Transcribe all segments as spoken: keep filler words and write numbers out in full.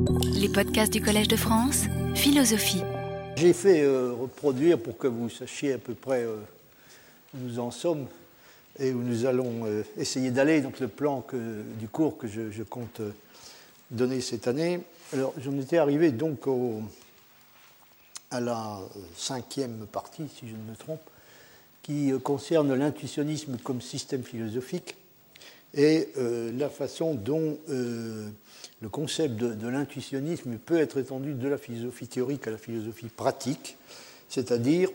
Les podcasts du Collège de France, philosophie. J'ai fait euh, reproduire pour que vous sachiez à peu près euh, où nous en sommes et où nous allons euh, essayer d'aller, donc le plan que, du cours que je, je compte euh, donner cette année. Alors, j'en étais arrivé donc au, à la cinquième partie, si je ne me trompe, qui euh, concerne l'intuitionnisme comme système philosophique et euh, la façon dont euh, le concept de, de l'intuitionnisme peut être étendu de la philosophie théorique à la philosophie pratique, c'est-à-dire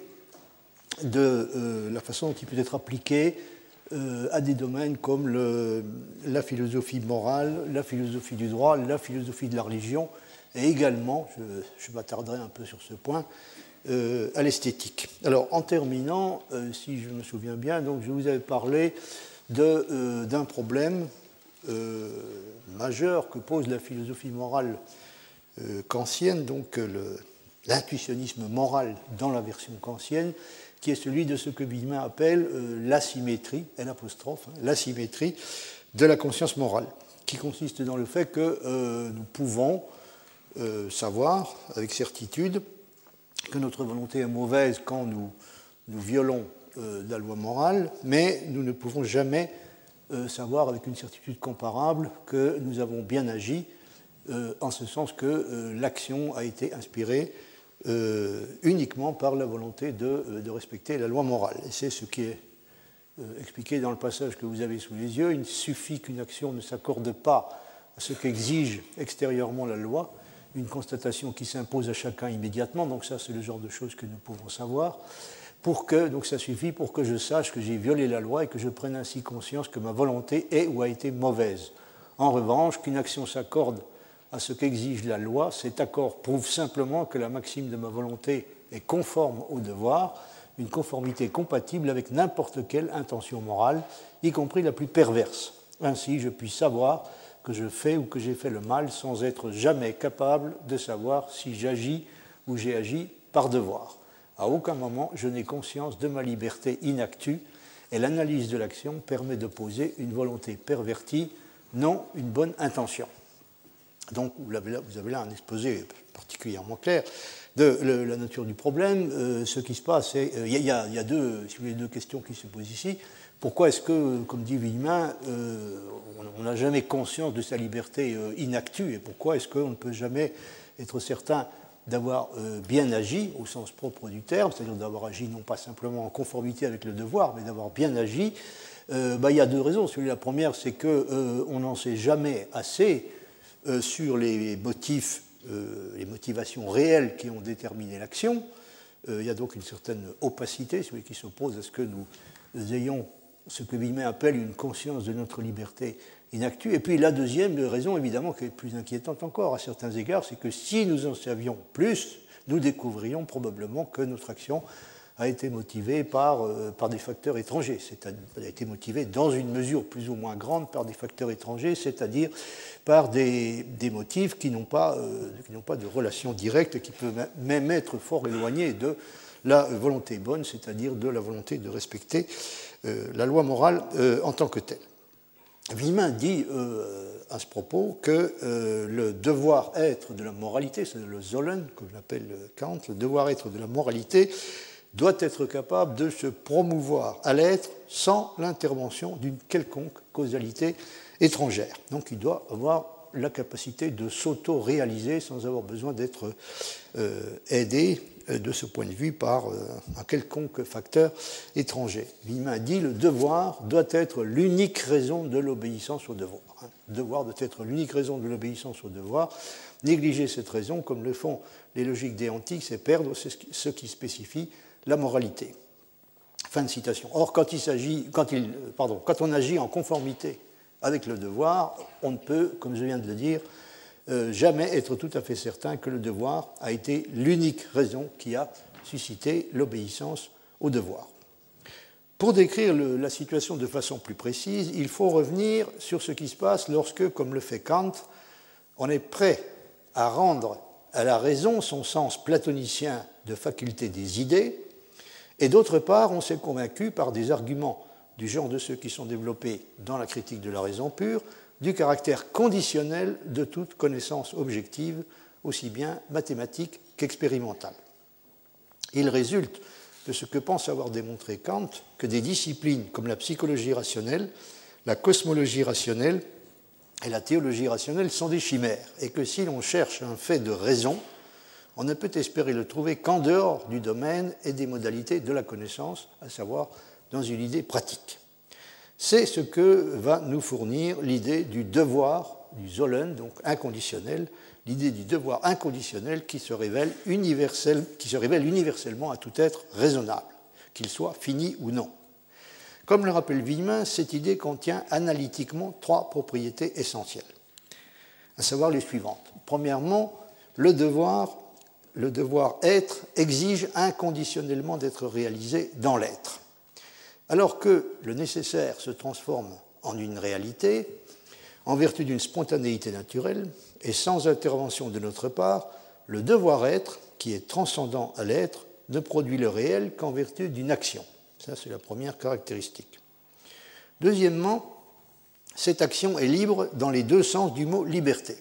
de euh, la façon dont il peut être appliqué euh, à des domaines comme le, la philosophie morale, la philosophie du droit, la philosophie de la religion, et également, je, je m'attarderai un peu sur ce point, euh, à l'esthétique. Alors, en terminant, euh, si je me souviens bien, donc, je vous avais parlé de, euh, d'un problème euh, majeur que pose la philosophie morale euh, kantienne, donc euh, le, l'intuitionnisme moral dans la version kantienne, qui est celui de ce que Villemin appelle euh, l'asymétrie, l'apostrophe, hein, l'asymétrie de la conscience morale, qui consiste dans le fait que euh, nous pouvons euh, savoir avec certitude que notre volonté est mauvaise quand nous, nous violons euh, la loi morale, mais nous ne pouvons jamais euh, savoir avec une certitude comparable que nous avons bien agi, euh, en ce sens que euh, l'action a été inspirée euh, uniquement par la volonté de, euh, de respecter la loi morale. Et c'est ce qui est euh, expliqué dans le passage que vous avez sous les yeux. Il suffit qu'une action ne s'accorde pas à ce qu'exige extérieurement la loi, une constatation qui s'impose à chacun immédiatement, donc ça c'est le genre de choses que nous pouvons savoir, pour que, donc ça suffit pour que je sache que j'ai violé la loi et que je prenne ainsi conscience que ma volonté est ou a été mauvaise. En revanche, qu'une action s'accorde à ce qu'exige la loi, cet accord prouve simplement que la maxime de ma volonté est conforme au devoir, une conformité compatible avec n'importe quelle intention morale, y compris la plus perverse. Ainsi, je puis savoir que je fais ou que j'ai fait le mal sans être jamais capable de savoir si j'agis ou j'ai agi par devoir. À aucun moment, je n'ai conscience de ma liberté inactue et l'analyse de l'action permet de poser une volonté pervertie, non une bonne intention. Donc, vous avez là, vous avez là un exposé particulièrement clair de la nature du problème. Euh, ce qui se passe, c'est il euh, y, y, y a deux, si vous voulez, deux questions qui se posent ici. Pourquoi est-ce que, comme dit Villemin, euh, on n'a jamais conscience de sa liberté euh, inactue, et pourquoi est-ce qu'on ne peut jamais être certain d'avoir euh, bien agi, au sens propre du terme, c'est-à-dire d'avoir agi non pas simplement en conformité avec le devoir, mais d'avoir bien agi. Euh, bah, il y a deux raisons. La première, c'est qu'on euh, n'en sait jamais assez euh, sur les motifs, euh, les motivations réelles qui ont déterminé l'action. Euh, il y a donc une certaine opacité, celui qui s'oppose à ce que nous, nous ayons ce que Villemin appelle une conscience de notre liberté inactue. Et puis la deuxième raison, évidemment, qui est plus inquiétante encore à certains égards, c'est que si nous en savions plus, nous découvririons probablement que notre action a été motivée par, euh, par des facteurs étrangers, c'est-à-dire a été motivée dans une mesure plus ou moins grande par des facteurs étrangers, c'est-à-dire par des, des motifs qui n'ont pas, euh, qui n'ont pas de relation directe, qui peuvent même être fort éloignés de la volonté bonne, c'est-à-dire de la volonté de respecter euh, la loi morale euh, en tant que telle. Villemin dit euh, à ce propos que euh, le devoir-être de la moralité, c'est le Sollen, comme l'appelle Kant, le devoir-être de la moralité doit être capable de se promouvoir à l'être sans l'intervention d'une quelconque causalité étrangère. Donc il doit avoir la capacité de s'auto-réaliser sans avoir besoin d'être euh, aidé de ce point de vue par euh, un quelconque facteur étranger. Villemin dit le devoir doit être l'unique raison de l'obéissance au devoir. Hein. Le devoir doit être l'unique raison de l'obéissance au devoir. Négliger cette raison, comme le font les logiques déontiques, c'est perdre ce qui spécifie la moralité. Fin de citation. Or, quand, il s'agit, quand, il, pardon, quand on agit en conformité avec le devoir, on ne peut, comme je viens de le dire, Euh, jamais être tout à fait certain que le devoir a été l'unique raison qui a suscité l'obéissance au devoir. Pour décrire le, la situation de façon plus précise, il faut revenir sur ce qui se passe lorsque, comme le fait Kant, on est prêt à rendre à la raison son sens platonicien de faculté des idées, et d'autre part, on s'est convaincu par des arguments du genre de ceux qui sont développés dans la critique de la raison pure, du caractère conditionnel de toute connaissance objective, aussi bien mathématique qu'expérimentale. Il résulte de ce que pense avoir démontré Kant que des disciplines comme la psychologie rationnelle, la cosmologie rationnelle et la théologie rationnelle sont des chimères, et que si l'on cherche un fait de raison, on ne peut espérer le trouver qu'en dehors du domaine et des modalités de la connaissance, à savoir dans une idée pratique. C'est ce que va nous fournir l'idée du devoir, du Sollen, donc inconditionnel, l'idée du devoir inconditionnel qui se révèle, universel, qui se révèle universellement à tout être raisonnable, qu'il soit fini ou non. Comme le rappelle Villemin, cette idée contient analytiquement trois propriétés essentielles, à savoir les suivantes. Premièrement, le devoir, le devoir être exige inconditionnellement d'être réalisé dans l'être. Alors que le nécessaire se transforme en une réalité, en vertu d'une spontanéité naturelle, et sans intervention de notre part, le devoir-être, qui est transcendant à l'être, ne produit le réel qu'en vertu d'une action. Ça, c'est la première caractéristique. Deuxièmement, cette action est libre dans les deux sens du mot liberté.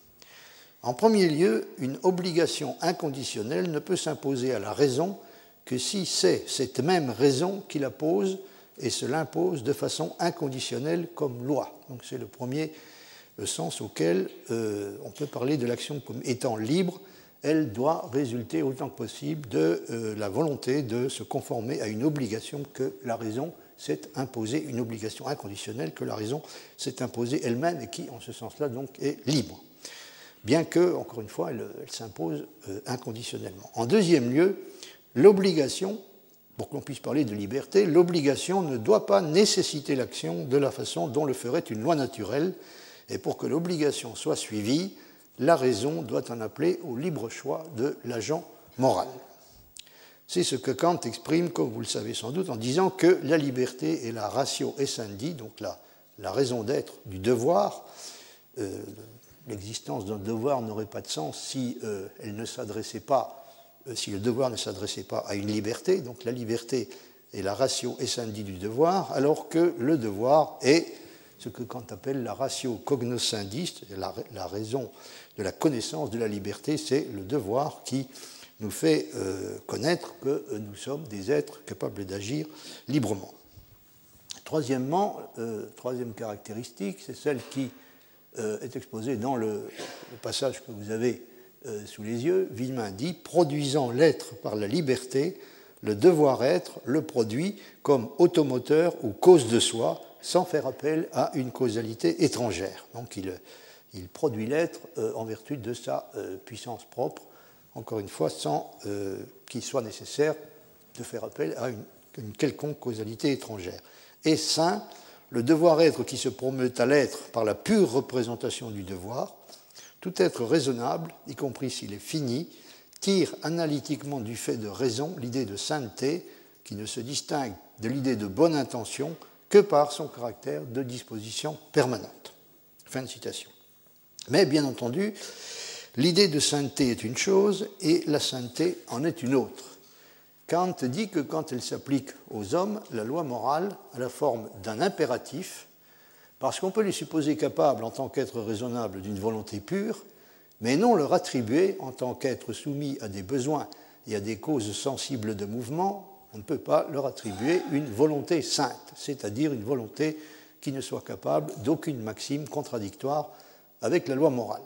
En premier lieu, une obligation inconditionnelle ne peut s'imposer à la raison que si c'est cette même raison qui la pose et se l'impose de façon inconditionnelle comme loi. Donc c'est le premier sens auquel euh, on peut parler de l'action comme étant libre. Elle doit résulter autant que possible de euh, la volonté de se conformer à une obligation que la raison s'est imposée, une obligation inconditionnelle que la raison s'est imposée elle-même et qui, en ce sens-là, donc, est libre. Bien que, encore une fois, elle, elle s'impose euh, inconditionnellement. En deuxième lieu, l'obligation, pour que l'on puisse parler de liberté, l'obligation ne doit pas nécessiter l'action de la façon dont le ferait une loi naturelle, et pour que l'obligation soit suivie, la raison doit en appeler au libre choix de l'agent moral. C'est ce que Kant exprime, comme vous le savez sans doute, en disant que la liberté est la ratio essendi, donc la, la raison d'être du devoir. Euh, l'existence d'un devoir n'aurait pas de sens si euh, elle ne s'adressait pas, euh, si le devoir ne s'adressait pas à une liberté. Donc la liberté est la ratio essendi du devoir, alors que le devoir est ce que Kant appelle la ratio cognoscendi, la, la raison de la connaissance de la liberté, c'est le devoir qui nous fait euh, connaître que euh, nous sommes des êtres capables d'agir librement. Troisièmement, euh, troisième caractéristique, c'est celle qui euh, est exposée dans le, le passage que vous avez euh, sous les yeux. Villemin dit « Produisant l'être par la liberté, le devoir-être le produit comme automoteur ou cause de soi, sans faire appel à une causalité étrangère. » Donc il, il produit l'être euh, en vertu de sa euh, puissance propre, encore une fois, sans euh, qu'il soit nécessaire de faire appel à une, une quelconque causalité étrangère. Et saint, le devoir-être qui se promeut à l'être par la pure représentation du devoir, tout être raisonnable, y compris s'il est fini, tire analytiquement du fait de raison l'idée de sainteté qui ne se distingue de l'idée de bonne intention que par son caractère de disposition permanente. Fin de citation. Mais bien entendu, l'idée de sainteté est une chose et la sainteté en est une autre. Kant dit que quand elle s'applique aux hommes, la loi morale a la forme d'un impératif, parce qu'on peut les supposer capables en tant qu'êtres raisonnables d'une volonté pure, mais non leur attribuer en tant qu'êtres soumis à des besoins et à des causes sensibles de mouvement. On ne peut pas leur attribuer une volonté sainte, c'est-à-dire une volonté qui ne soit capable d'aucune maxime contradictoire avec la loi morale.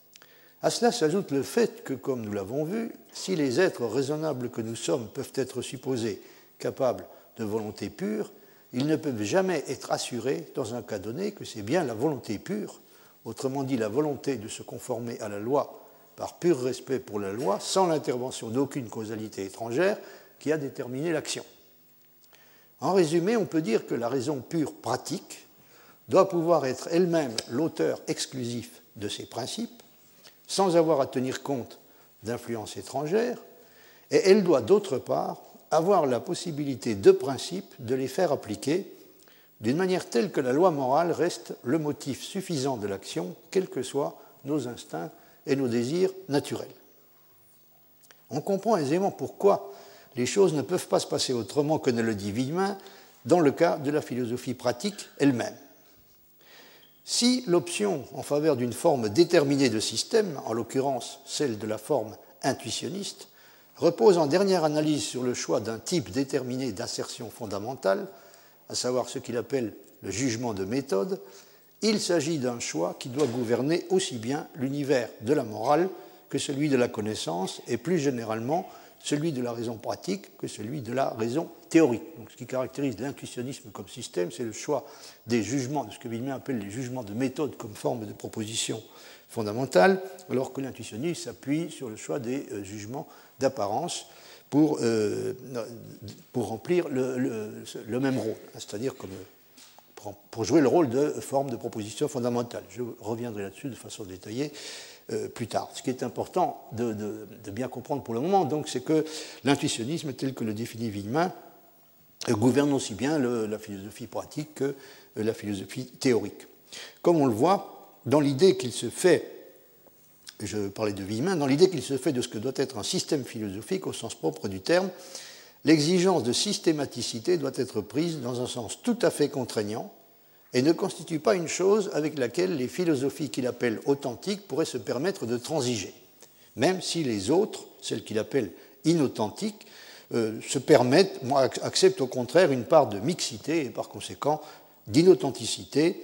À cela s'ajoute le fait que, comme nous l'avons vu, si les êtres raisonnables que nous sommes peuvent être supposés capables de volonté pure, ils ne peuvent jamais être assurés, dans un cas donné, que c'est bien la volonté pure, autrement dit la volonté de se conformer à la loi par pur respect pour la loi, sans l'intervention d'aucune causalité étrangère, qui a déterminé l'action. En résumé, on peut dire que la raison pure pratique doit pouvoir être elle-même l'auteur exclusif de ses principes, sans avoir à tenir compte d'influences étrangères, et elle doit d'autre part avoir la possibilité de principe de les faire appliquer d'une manière telle que la loi morale reste le motif suffisant de l'action, quels que soient nos instincts et nos désirs naturels. On comprend aisément pourquoi les choses ne peuvent pas se passer autrement que ne le dit Villemin dans le cas de la philosophie pratique elle-même. Si l'option en faveur d'une forme déterminée de système, en l'occurrence celle de la forme intuitionniste, repose en dernière analyse sur le choix d'un type déterminé d'assertion fondamentale, à savoir ce qu'il appelle le jugement de méthode, il s'agit d'un choix qui doit gouverner aussi bien l'univers de la morale que celui de la connaissance et plus généralement celui de la raison pratique que celui de la raison théorique. Donc, ce qui caractérise l'intuitionnisme comme système, c'est le choix des jugements, de ce que Villemin appelle les jugements de méthode comme forme de proposition fondamentale, alors que l'intuitionnisme s'appuie sur le choix des euh, jugements d'apparence pour, euh, pour remplir le, le, le même rôle, c'est-à-dire comme, pour jouer le rôle de forme de proposition fondamentale. Je reviendrai là-dessus de façon détaillée euh, plus tard. Ce qui est important de, de, de bien comprendre pour le moment, donc, c'est que l'intuitionnisme, tel que le définit Villemin, euh, gouverne aussi bien le, la philosophie pratique que euh, la philosophie théorique. Comme on le voit, dans l'idée qu'il se fait, je parlais de Villemin, dans l'idée qu'il se fait de ce que doit être un système philosophique au sens propre du terme, l'exigence de systématicité doit être prise dans un sens tout à fait contraignant et ne constitue pas une chose avec laquelle les philosophies qu'il appelle authentiques pourraient se permettre de transiger, même si les autres, celles qu'il appelle inauthentiques, euh, se permettent, moi, acceptent au contraire une part de mixité et par conséquent d'inauthenticité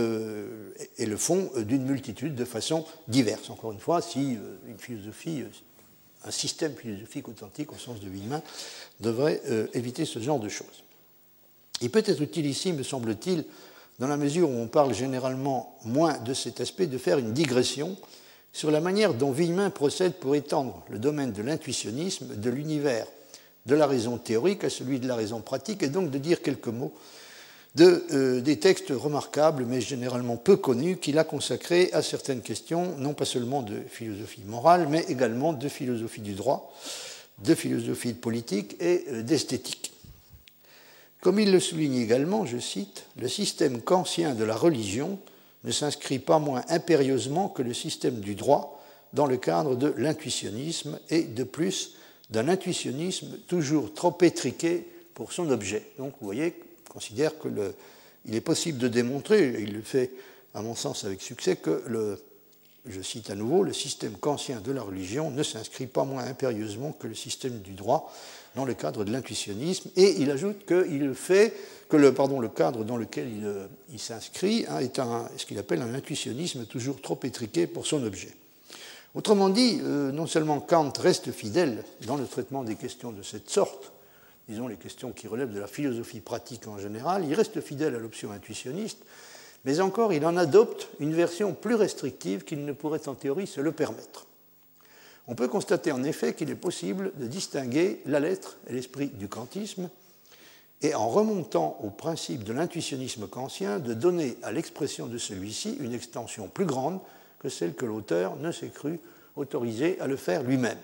euh, et le font d'une multitude de façons diverses. Encore une fois, si euh, une philosophie, un système philosophique authentique au sens de Villemin devrait euh, éviter ce genre de choses. Il peut être utile ici, me semble-t-il, dans la mesure où on parle généralement moins de cet aspect, de faire une digression sur la manière dont Villemin procède pour étendre le domaine de l'intuitionnisme de l'univers de la raison théorique à celui de la raison pratique, et donc de dire quelques mots de, euh, des textes remarquables, mais généralement peu connus, qu'il a consacrés à certaines questions, non pas seulement de philosophie morale, mais également de philosophie du droit, de philosophie politique et euh, d'esthétique. Comme il le souligne également, je cite, « Le système kantien de la religion ne s'inscrit pas moins impérieusement que le système du droit dans le cadre de l'intuitionnisme et, de plus, d'un intuitionnisme toujours trop étriqué pour son objet. » Donc, vous voyez, il considère qu'il est possible de démontrer, et il le fait, à mon sens, avec succès, que, le, je cite à nouveau, « le système kantien de la religion ne s'inscrit pas moins impérieusement que le système du droit dans le cadre de l'intuitionnisme », et il ajoute qu'il fait que le, pardon, le cadre dans lequel il, il s'inscrit hein, est un, ce qu'il appelle un intuitionnisme toujours trop étriqué pour son objet. Autrement dit, euh, non seulement Kant reste fidèle dans le traitement des questions de cette sorte, disons les questions qui relèvent de la philosophie pratique en général, il reste fidèle à l'option intuitionniste, mais encore il en adopte une version plus restrictive qu'il ne pourrait en théorie se le permettre. On peut constater en effet qu'il est possible de distinguer la lettre et l'esprit du kantisme et en remontant au principe de l'intuitionnisme kantien, de donner à l'expression de celui-ci une extension plus grande que celle que l'auteur ne s'est cru autorisé à le faire lui-même.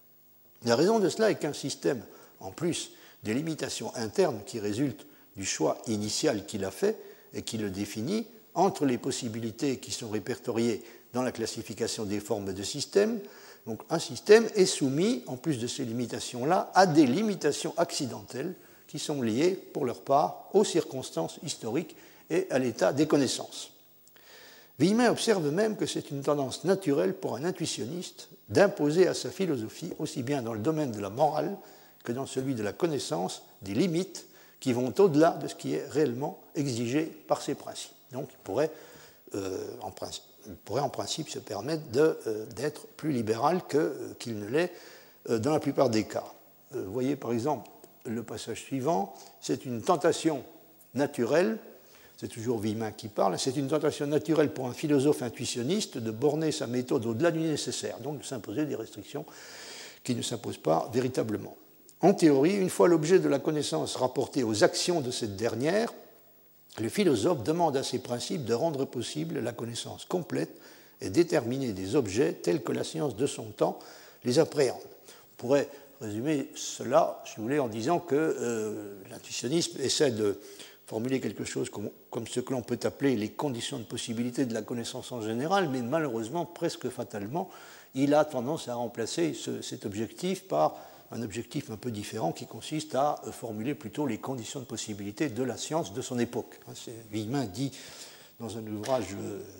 La raison de cela est qu'un système, en plus des limitations internes qui résultent du choix initial qu'il a fait et qui le définit, entre les possibilités qui sont répertoriées dans la classification des formes de système, donc un système est soumis, en plus de ces limitations-là, à des limitations accidentelles qui sont liées, pour leur part, aux circonstances historiques et à l'état des connaissances. Villemin observe même que c'est une tendance naturelle pour un intuitionniste d'imposer à sa philosophie, aussi bien dans le domaine de la morale que dans celui de la connaissance, des limites qui vont au-delà de ce qui est réellement exigé par ses principes. Donc il pourrait, euh, en principe, il pourrait en principe se permettre de, euh, d'être plus libéral que, euh, qu'il ne l'est euh, dans la plupart des cas. Euh, vous voyez par exemple le passage suivant, c'est une tentation naturelle, c'est toujours Villemin qui parle, c'est une tentation naturelle pour un philosophe intuitionniste de borner sa méthode au-delà du nécessaire, donc de s'imposer des restrictions qui ne s'imposent pas véritablement. En théorie, une fois l'objet de la connaissance rapporté aux actions de cette dernière, le philosophe demande à ses principes de rendre possible la connaissance complète et déterminée des objets tels que la science de son temps les appréhende. On pourrait résumer cela, si vous voulez, en disant que euh, l'intuitionnisme essaie de formuler quelque chose comme, comme ce que l'on peut appeler les conditions de possibilité de la connaissance en général, mais malheureusement, presque fatalement, il a tendance à remplacer ce, cet objectif par un objectif un peu différent qui consiste à formuler plutôt les conditions de possibilité de la science de son époque. Villemin dit dans un ouvrage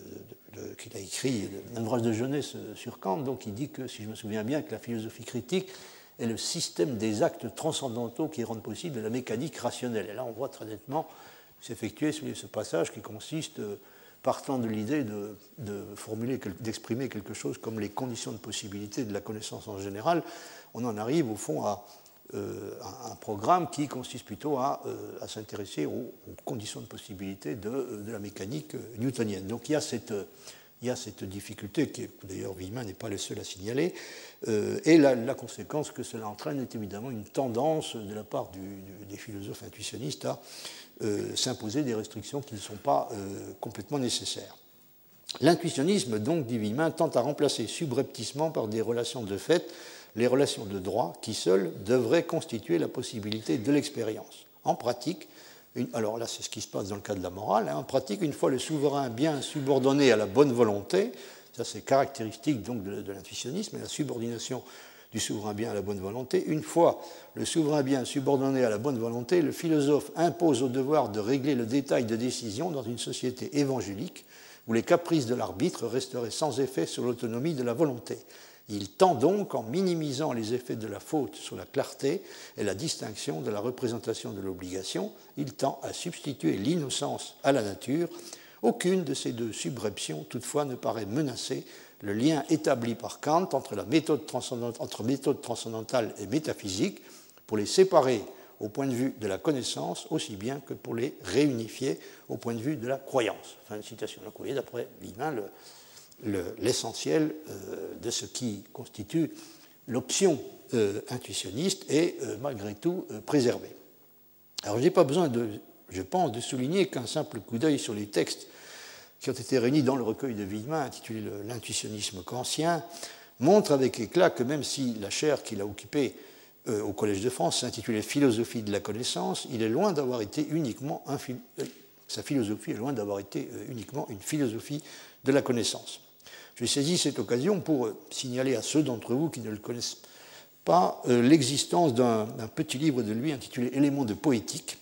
qu'il a écrit, un ouvrage de jeunesse sur Kant. Donc il dit que, si je me souviens bien, que la philosophie critique est le système des actes transcendantaux qui rendent possible la mécanique rationnelle. Et là, on voit très nettement s'effectuer ce passage qui consiste, partant de l'idée de, de formuler, d'exprimer quelque chose comme les conditions de possibilité de la connaissance en général, on en arrive au fond à euh, un programme qui consiste plutôt à, euh, à s'intéresser aux, aux conditions de possibilité de, de la mécanique newtonienne. Donc il y a cette, il y a cette difficulté, qui d'ailleurs Villemin n'est pas le seul à signaler, euh, et la, la conséquence que cela entraîne est évidemment une tendance de la part du, du, des philosophes intuitionnistes à Euh, s'imposer des restrictions qui ne sont pas euh, complètement nécessaires. L'intuitionnisme, donc, dit Villemin, tend à remplacer subrepticement par des relations de fait les relations de droit qui seules devraient constituer la possibilité de l'expérience. En pratique, une, alors là c'est ce qui se passe dans le cas de la morale, hein, en pratique, une fois le souverain bien subordonné à la bonne volonté, ça c'est caractéristique donc de, de l'intuitionnisme, la subordination du souverain bien à la bonne volonté. Une fois le souverain bien subordonné à la bonne volonté, le philosophe impose au devoir de régler le détail de décision dans une société évangélique où les caprices de l'arbitre resteraient sans effet sur l'autonomie de la volonté. Il tend donc, en minimisant les effets de la faute sur la clarté et la distinction de la représentation de l'obligation, il tend à substituer l'innocence à la nature. Aucune de ces deux subreptions, toutefois, ne paraît menacer le lien établi par Kant entre, la méthode transcendantale, entre méthode transcendantale et métaphysique, pour les séparer au point de vue de la connaissance aussi bien que pour les réunifier au point de vue de la croyance. Fin de citation. Donc vous voyez, d'après Villemin, le, le, l'essentiel euh, de ce qui constitue l'option euh, intuitionniste est euh, malgré tout euh, préservé. Alors je n'ai pas besoin, de, je pense, de souligner qu'un simple coup d'œil sur les textes qui ont été réunis dans le recueil de Villemin intitulé L'intuitionnisme kantien, montre avec éclat que même si la chaire qu'il a occupée euh, au Collège de France s'intitulait Philosophie de la connaissance, il est loin d'avoir été uniquement un, euh, sa philosophie est loin d'avoir été euh, uniquement une philosophie de la connaissance. J'ai saisi cette occasion pour euh, signaler à ceux d'entre vous qui ne le connaissent pas euh, l'existence d'un, d'un petit livre de lui intitulé Éléments de poétique,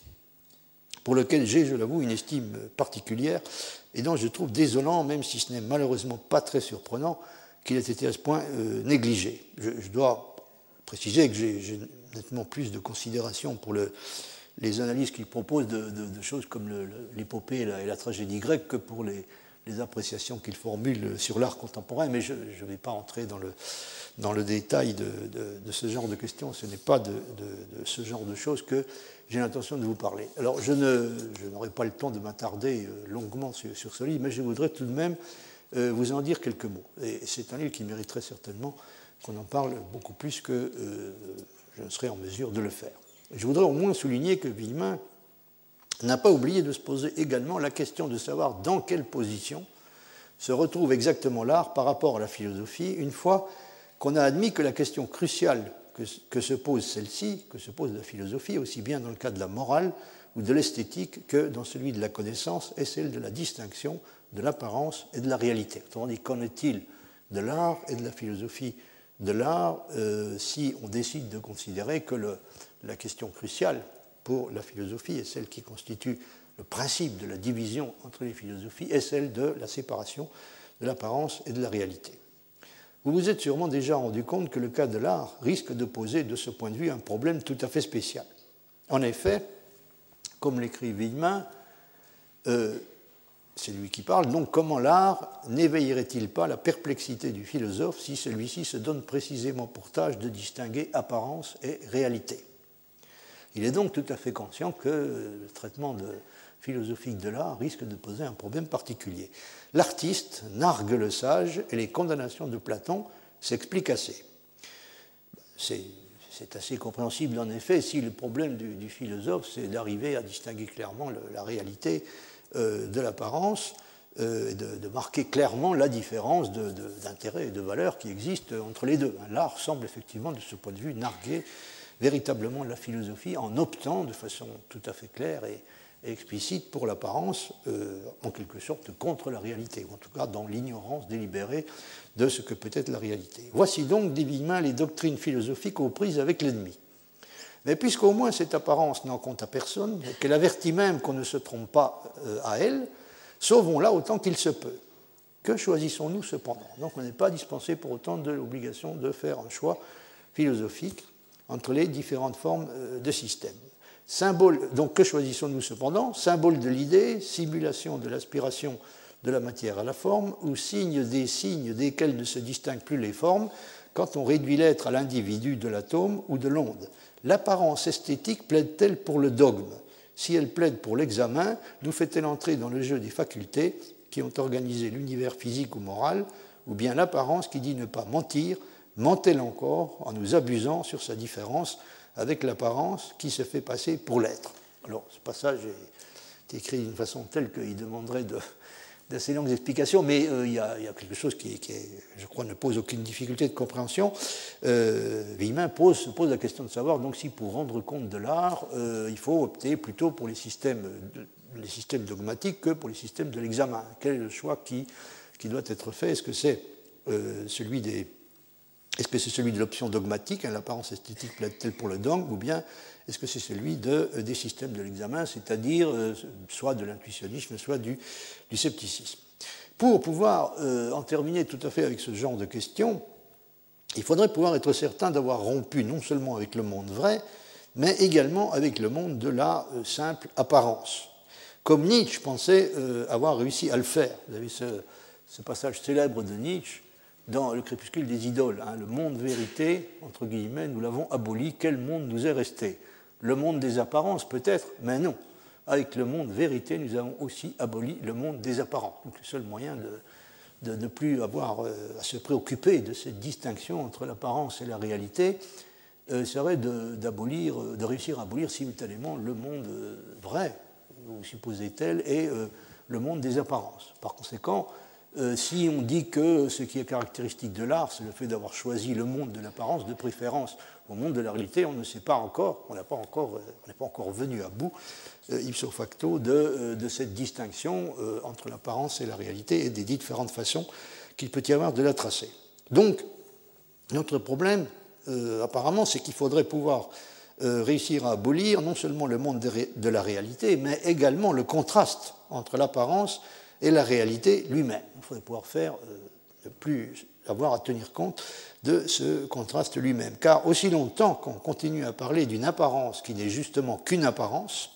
pour lequel j'ai, je l'avoue, une estime particulière et dont je trouve désolant, même si ce n'est malheureusement pas très surprenant, qu'il ait été à ce point euh, négligé. Je, je dois préciser que j'ai, j'ai nettement plus de considération pour le, les analyses qu'il propose de, de, de choses comme le, l'épopée et la, et la tragédie grecque que pour les, les appréciations qu'il formule sur l'art contemporain, mais je ne vais pas entrer dans le, dans le détail de, de, de ce genre de questions. Ce n'est pas de, de, de ce genre de choses que j'ai l'intention de vous parler. Alors, je, ne, je n'aurai pas le temps de m'attarder longuement sur, sur ce livre, mais je voudrais tout de même euh, vous en dire quelques mots. Et c'est un livre qui mériterait certainement qu'on en parle beaucoup plus que euh, je ne serai en mesure de le faire. Je voudrais au moins souligner que Villemin n'a pas oublié de se poser également la question de savoir dans quelle position se retrouve exactement l'art par rapport à la philosophie, une fois qu'on a admis que la question cruciale que, que se pose celle-ci, que se pose la philosophie, aussi bien dans le cas de la morale ou de l'esthétique que dans celui de la connaissance, est celle de la distinction de l'apparence et de la réalité. Autrement dit, qu'en est-il de l'art et de la philosophie de l'art euh, si on décide de considérer que le, la question cruciale pour la philosophie est celle qui constitue le principe de la division entre les philosophies est celle de la séparation de l'apparence et de la réalité. Vous vous êtes sûrement déjà rendu compte que le cas de l'art risque de poser de ce point de vue un problème tout à fait spécial. En effet, comme l'écrit Villemin, euh, c'est lui qui parle, donc comment l'art n'éveillerait-il pas la perplexité du philosophe si celui-ci se donne précisément pour tâche de distinguer apparence et réalité? Il est donc tout à fait conscient que le traitement de, philosophique de l'art risque de poser un problème particulier. L'artiste nargue le sage et les condamnations de Platon s'expliquent assez. C'est, c'est assez compréhensible en effet si le problème du, du philosophe c'est d'arriver à distinguer clairement le, la réalité euh, de l'apparence euh, et de, de marquer clairement la différence de, de, d'intérêt et de valeur qui existe entre les deux. L'art semble effectivement de ce point de vue narguer véritablement la philosophie en optant de façon tout à fait claire et, et explicite pour l'apparence, euh, en quelque sorte contre la réalité, ou en tout cas dans l'ignorance délibérée de ce que peut être la réalité. Voici donc, dit Villemin, les doctrines philosophiques aux prises avec l'ennemi. Mais puisqu'au moins cette apparence n'en compte à personne, et qu'elle avertit même qu'on ne se trompe pas euh, à elle, Sauvons-la autant qu'il se peut. Que choisissons-nous cependant? Donc on n'est pas dispensé pour autant de l'obligation de faire un choix philosophique entre les différentes formes de système. Symbole, donc que choisissons-nous cependant? Symbole de l'idée, simulation de l'aspiration de la matière à la forme, ou signe des signes desquels ne se distinguent plus les formes quand on réduit l'être à l'individu de l'atome ou de l'onde. L'apparence esthétique plaide-t-elle pour le dogme? Si elle plaide pour l'examen, nous fait-elle entrer dans le jeu des facultés qui ont organisé l'univers physique ou moral, ou bien l'apparence qui dit ne pas mentir, ment-elle encore en nous abusant sur sa différence avec l'apparence qui se fait passer pour l'être? Alors, ce passage est écrit d'une façon telle qu'il demanderait de, d'assez longues explications, mais euh, il, y a, il y a quelque chose qui, qui est, je crois, ne pose aucune difficulté de compréhension. Euh, Villemin pose, se pose la question de savoir donc, si pour rendre compte de l'art, euh, il faut opter plutôt pour les systèmes, de, les systèmes dogmatiques que pour les systèmes de l'examen. Quel est le choix qui, qui doit être fait? Est-ce que c'est euh, celui des... Est-ce que c'est celui de l'option dogmatique, hein, l'apparence esthétique plaide-t-elle pour le dogme, ou bien est-ce que c'est celui de, euh, des systèmes de l'examen, c'est-à-dire euh, soit de l'intuitionnisme, soit du, du scepticisme? Pour pouvoir euh, en terminer tout à fait avec ce genre de questions, il faudrait pouvoir être certain d'avoir rompu non seulement avec le monde vrai, mais également avec le monde de la euh, simple apparence. Comme Nietzsche pensait euh, avoir réussi à le faire. Vous avez ce, ce passage célèbre de Nietzsche dans Le crépuscule des idoles, hein, le monde vérité, entre guillemets, nous l'avons aboli, quel monde nous est resté? Le monde des apparences peut-être, mais non. Avec le monde vérité, nous avons aussi aboli le monde des apparences. Donc le seul moyen de, de ne plus avoir euh, à se préoccuper de cette distinction entre l'apparence et la réalité euh, serait de, d'abolir, de réussir à abolir simultanément le monde euh, vrai, ou supposé tel, et euh, le monde des apparences. Par conséquent, Euh, si on dit que ce qui est caractéristique de l'art, c'est le fait d'avoir choisi le monde de l'apparence de préférence au monde de la réalité, on ne sait pas encore, on n'est pas encore, on n'est pas encore venu à bout, euh, ipso facto, de, euh, de cette distinction euh, entre l'apparence et la réalité et des différentes façons qu'il peut y avoir de la tracer. Donc, notre problème, euh, apparemment, c'est qu'il faudrait pouvoir euh, réussir à abolir non seulement le monde de, ré- de la réalité, mais également le contraste entre l'apparence et la réalité lui-même. Il faudrait pouvoir faire, euh, ne plus avoir à tenir compte de ce contraste lui-même. Car aussi longtemps qu'on continue à parler d'une apparence qui n'est justement qu'une apparence,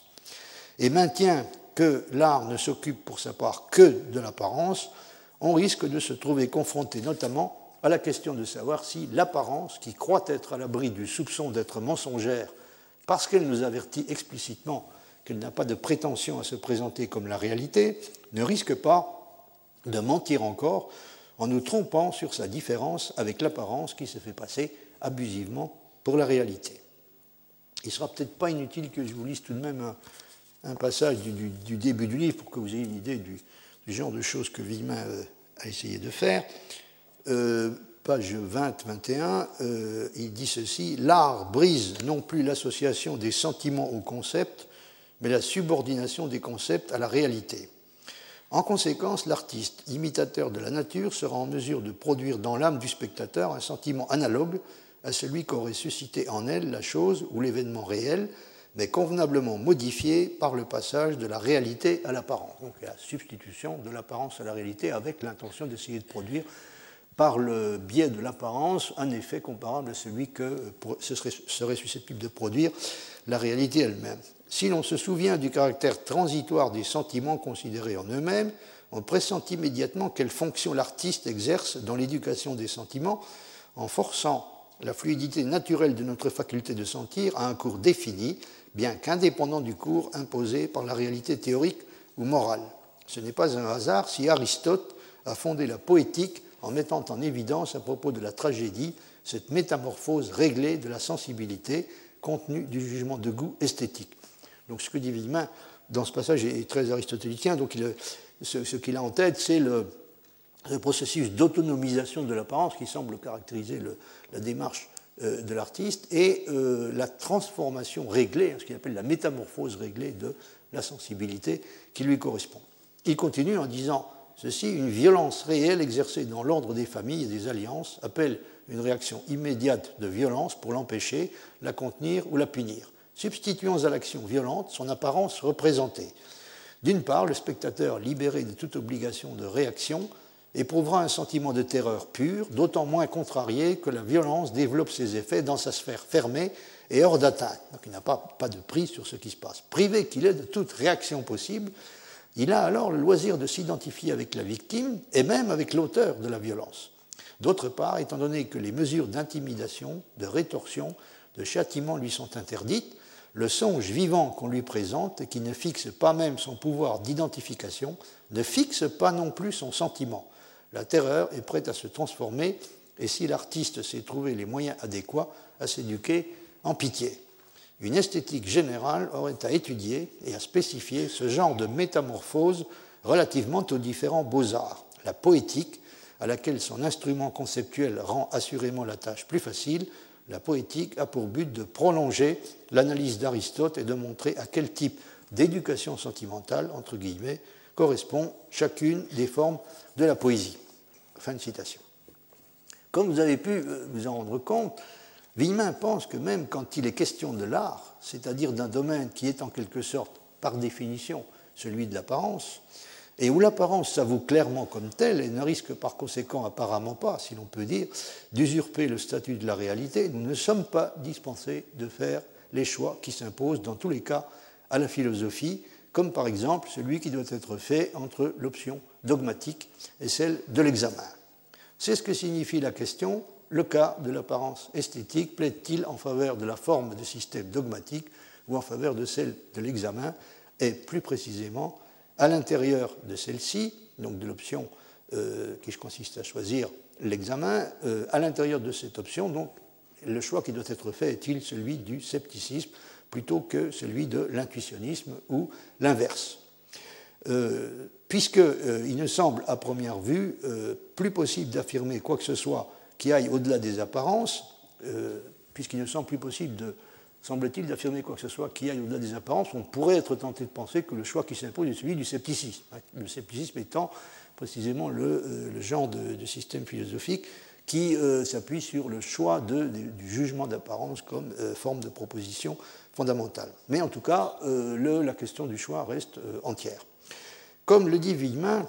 et maintient que l'art ne s'occupe pour sa part que de l'apparence, on risque de se trouver confronté notamment à la question de savoir si l'apparence, qui croit être à l'abri du soupçon d'être mensongère parce qu'elle nous avertit explicitement qu'elle n'a pas de prétention à se présenter comme la réalité, ne risque pas de mentir encore en nous trompant sur sa différence avec l'apparence qui se fait passer abusivement pour la réalité. Il ne sera peut-être pas inutile que je vous lise tout de même un, un passage du, du, du début du livre pour que vous ayez une idée du, du genre de choses que Villemin euh, a essayé de faire. Euh, page vingt vingt et un, euh, il dit ceci: « L'art brise non plus l'association des sentiments au concept, mais la subordination des concepts à la réalité. En conséquence, l'artiste, imitateur de la nature, sera en mesure de produire dans l'âme du spectateur un sentiment analogue à celui qu'aurait suscité en elle la chose ou l'événement réel, mais convenablement modifié par le passage de la réalité à l'apparence. » Donc la substitution de l'apparence à la réalité avec l'intention d'essayer de produire par le biais de l'apparence un effet comparable à celui que ce serait, serait susceptible de produire la réalité elle-même. Si l'on se souvient du caractère transitoire des sentiments considérés en eux-mêmes, on pressent immédiatement quelle fonction l'artiste exerce dans l'éducation des sentiments en forçant la fluidité naturelle de notre faculté de sentir à un cours défini, bien qu'indépendant du cours imposé par la réalité théorique ou morale. Ce n'est pas un hasard si Aristote a fondé la poétique en mettant en évidence à propos de la tragédie cette métamorphose réglée de la sensibilité contenue du jugement de goût esthétique. Donc ce que dit Villemin dans ce passage est très aristotélicien. Donc il, ce, ce qu'il a en tête, c'est le, le processus d'autonomisation de l'apparence qui semble caractériser le, la démarche euh, de l'artiste et euh, la transformation réglée, ce qu'il appelle la métamorphose réglée de la sensibilité qui lui correspond. Il continue en disant ceci: une violence réelle exercée dans l'ordre des familles et des alliances appelle une réaction immédiate de violence pour l'empêcher, la contenir ou la punir. Substituons à l'action violente son apparence représentée. D'une part, le spectateur, libéré de toute obligation de réaction, éprouvera un sentiment de terreur pure, d'autant moins contrarié que la violence développe ses effets dans sa sphère fermée et hors d'atteinte. Donc il n'a pas, pas de prise sur ce qui se passe. Privé qu'il est de toute réaction possible, il a alors le loisir de s'identifier avec la victime et même avec l'auteur de la violence. D'autre part, étant donné que les mesures d'intimidation, de rétorsion, de châtiment lui sont interdites, le songe vivant qu'on lui présente et qui ne fixe pas même son pouvoir d'identification ne fixe pas non plus son sentiment. La terreur est prête à se transformer et si l'artiste sait trouver les moyens adéquats, à s'éduquer en pitié. Une esthétique générale aurait à étudier et à spécifier ce genre de métamorphose relativement aux différents beaux-arts. La poétique, à laquelle son instrument conceptuel rend assurément la tâche plus facile, la poétique a pour but de prolonger l'analyse d'Aristote et de montrer à quel type d'éducation sentimentale, entre guillemets, correspond chacune des formes de la poésie. Fin de citation. Comme vous avez pu vous en rendre compte, Villemin pense que même quand il est question de l'art, c'est-à-dire d'un domaine qui est en quelque sorte, par définition, celui de l'apparence, et où l'apparence s'avoue clairement comme telle et ne risque par conséquent apparemment pas, si l'on peut dire, d'usurper le statut de la réalité, nous ne sommes pas dispensés de faire les choix qui s'imposent dans tous les cas à la philosophie, comme par exemple celui qui doit être fait entre l'option dogmatique et celle de l'examen. C'est ce que signifie la question: le cas de l'apparence esthétique plaide-t-il en faveur de la forme de système dogmatique ou en faveur de celle de l'examen, et plus précisément à l'intérieur de celle-ci, donc de l'option euh, qui consiste à choisir l'examen, euh, à l'intérieur de cette option, donc le choix qui doit être fait est-il celui du scepticisme plutôt que celui de l'intuitionnisme ou l'inverse. Euh, Puisqu'il euh, ne semble à première vue euh, plus possible d'affirmer quoi que ce soit qui aille au-delà des apparences, euh, puisqu'il ne semble plus possible de semble-t-il, d'affirmer quoi que ce soit qui aille au-delà des apparences, on pourrait être tenté de penser que le choix qui s'impose est celui du scepticisme. Le scepticisme étant précisément le, euh, le genre de, de système philosophique qui euh, s'appuie sur le choix de, de, du jugement d'apparence comme euh, forme de proposition fondamentale. Mais en tout cas, euh, le, la question du choix reste euh, entière. Comme le dit Villemin,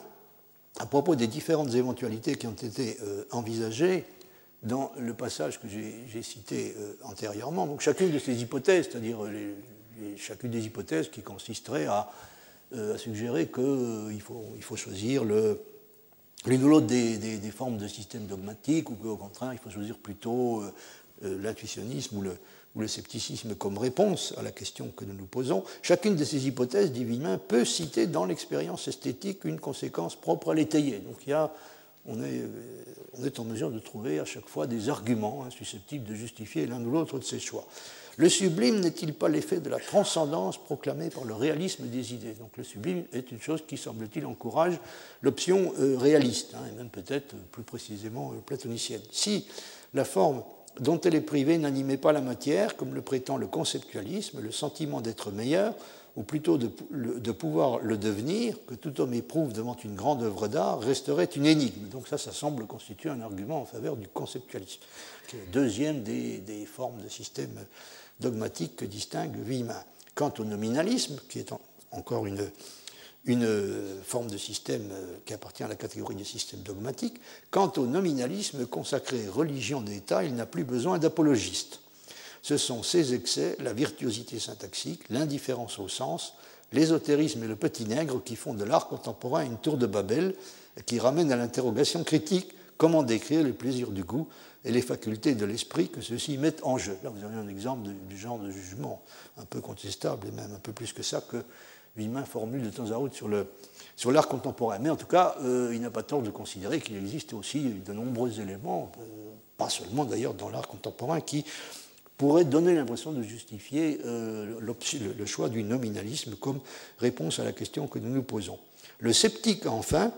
à propos des différentes éventualités qui ont été euh, envisagées, dans le passage que j'ai cité euh, antérieurement, donc chacune de ces hypothèses, c'est-à-dire les, les, chacune des hypothèses qui consisterait à, euh, à suggérer qu'il euh, faut, il faut choisir l'une ou l'autre des, des, des formes de système dogmatique, ou qu'au contraire, il faut choisir plutôt euh, euh, l'intuitionnisme ou le, ou le scepticisme comme réponse à la question que nous nous posons. Chacune de ces hypothèses, dit Villemin, peut citer dans l'expérience esthétique une conséquence propre à l'étayer. Donc il y a On est, on est en mesure de trouver à chaque fois des arguments hein, susceptibles de justifier l'un ou l'autre de ces choix. Le sublime n'est-il pas l'effet de la transcendance proclamée par le réalisme des idées? Donc le sublime est une chose qui, semble-t-il, encourage l'option euh, réaliste, hein, et même peut-être plus précisément euh, platonicienne. Si la forme dont elle est privée n'animait pas la matière, comme le prétend le conceptualisme, le sentiment d'être meilleur, ou plutôt de, de pouvoir le devenir, que tout homme éprouve devant une grande œuvre d'art, resterait une énigme. Donc ça, ça semble constituer un argument en faveur du conceptualisme, qui est la deuxième des, des formes de système dogmatique que distingue Villemin. Quant au nominalisme, qui est en, encore une, une forme de système qui appartient à la catégorie des systèmes dogmatiques, quant au nominalisme consacré religion d'État, il n'a plus besoin d'apologistes. Ce sont ces excès, la virtuosité syntaxique, l'indifférence au sens, l'ésotérisme et le petit nègre qui font de l'art contemporain une tour de Babel et qui ramènent à l'interrogation critique comment décrire les plaisirs du goût et les facultés de l'esprit que ceux-ci mettent en jeu. Là, vous avez un exemple de, du genre de jugement un peu contestable et même un peu plus que ça que Villemin formule de temps à autre sur, le, sur l'art contemporain. Mais en tout cas, euh, il n'a pas tort de considérer qu'il existe aussi de nombreux éléments, euh, pas seulement d'ailleurs dans l'art contemporain, qui pourrait donner l'impression de justifier euh, le, le choix du nominalisme comme réponse à la question que nous nous posons. Le sceptique, enfin,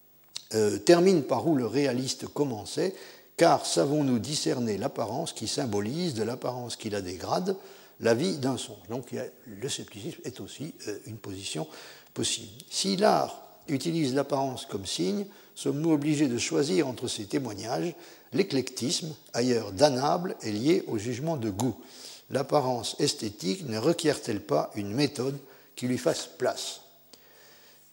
euh, termine par où le réaliste commençait, car savons-nous discerner l'apparence qui symbolise de l'apparence qui la dégrade la vie d'un songe. Donc il y a, le scepticisme est aussi euh, une position possible. Si l'art utilise l'apparence comme signe, sommes-nous obligés de choisir entre ces témoignages? L'éclectisme, ailleurs damnable, est lié au jugement de goût. L'apparence esthétique ne requiert-elle pas une méthode qui lui fasse place?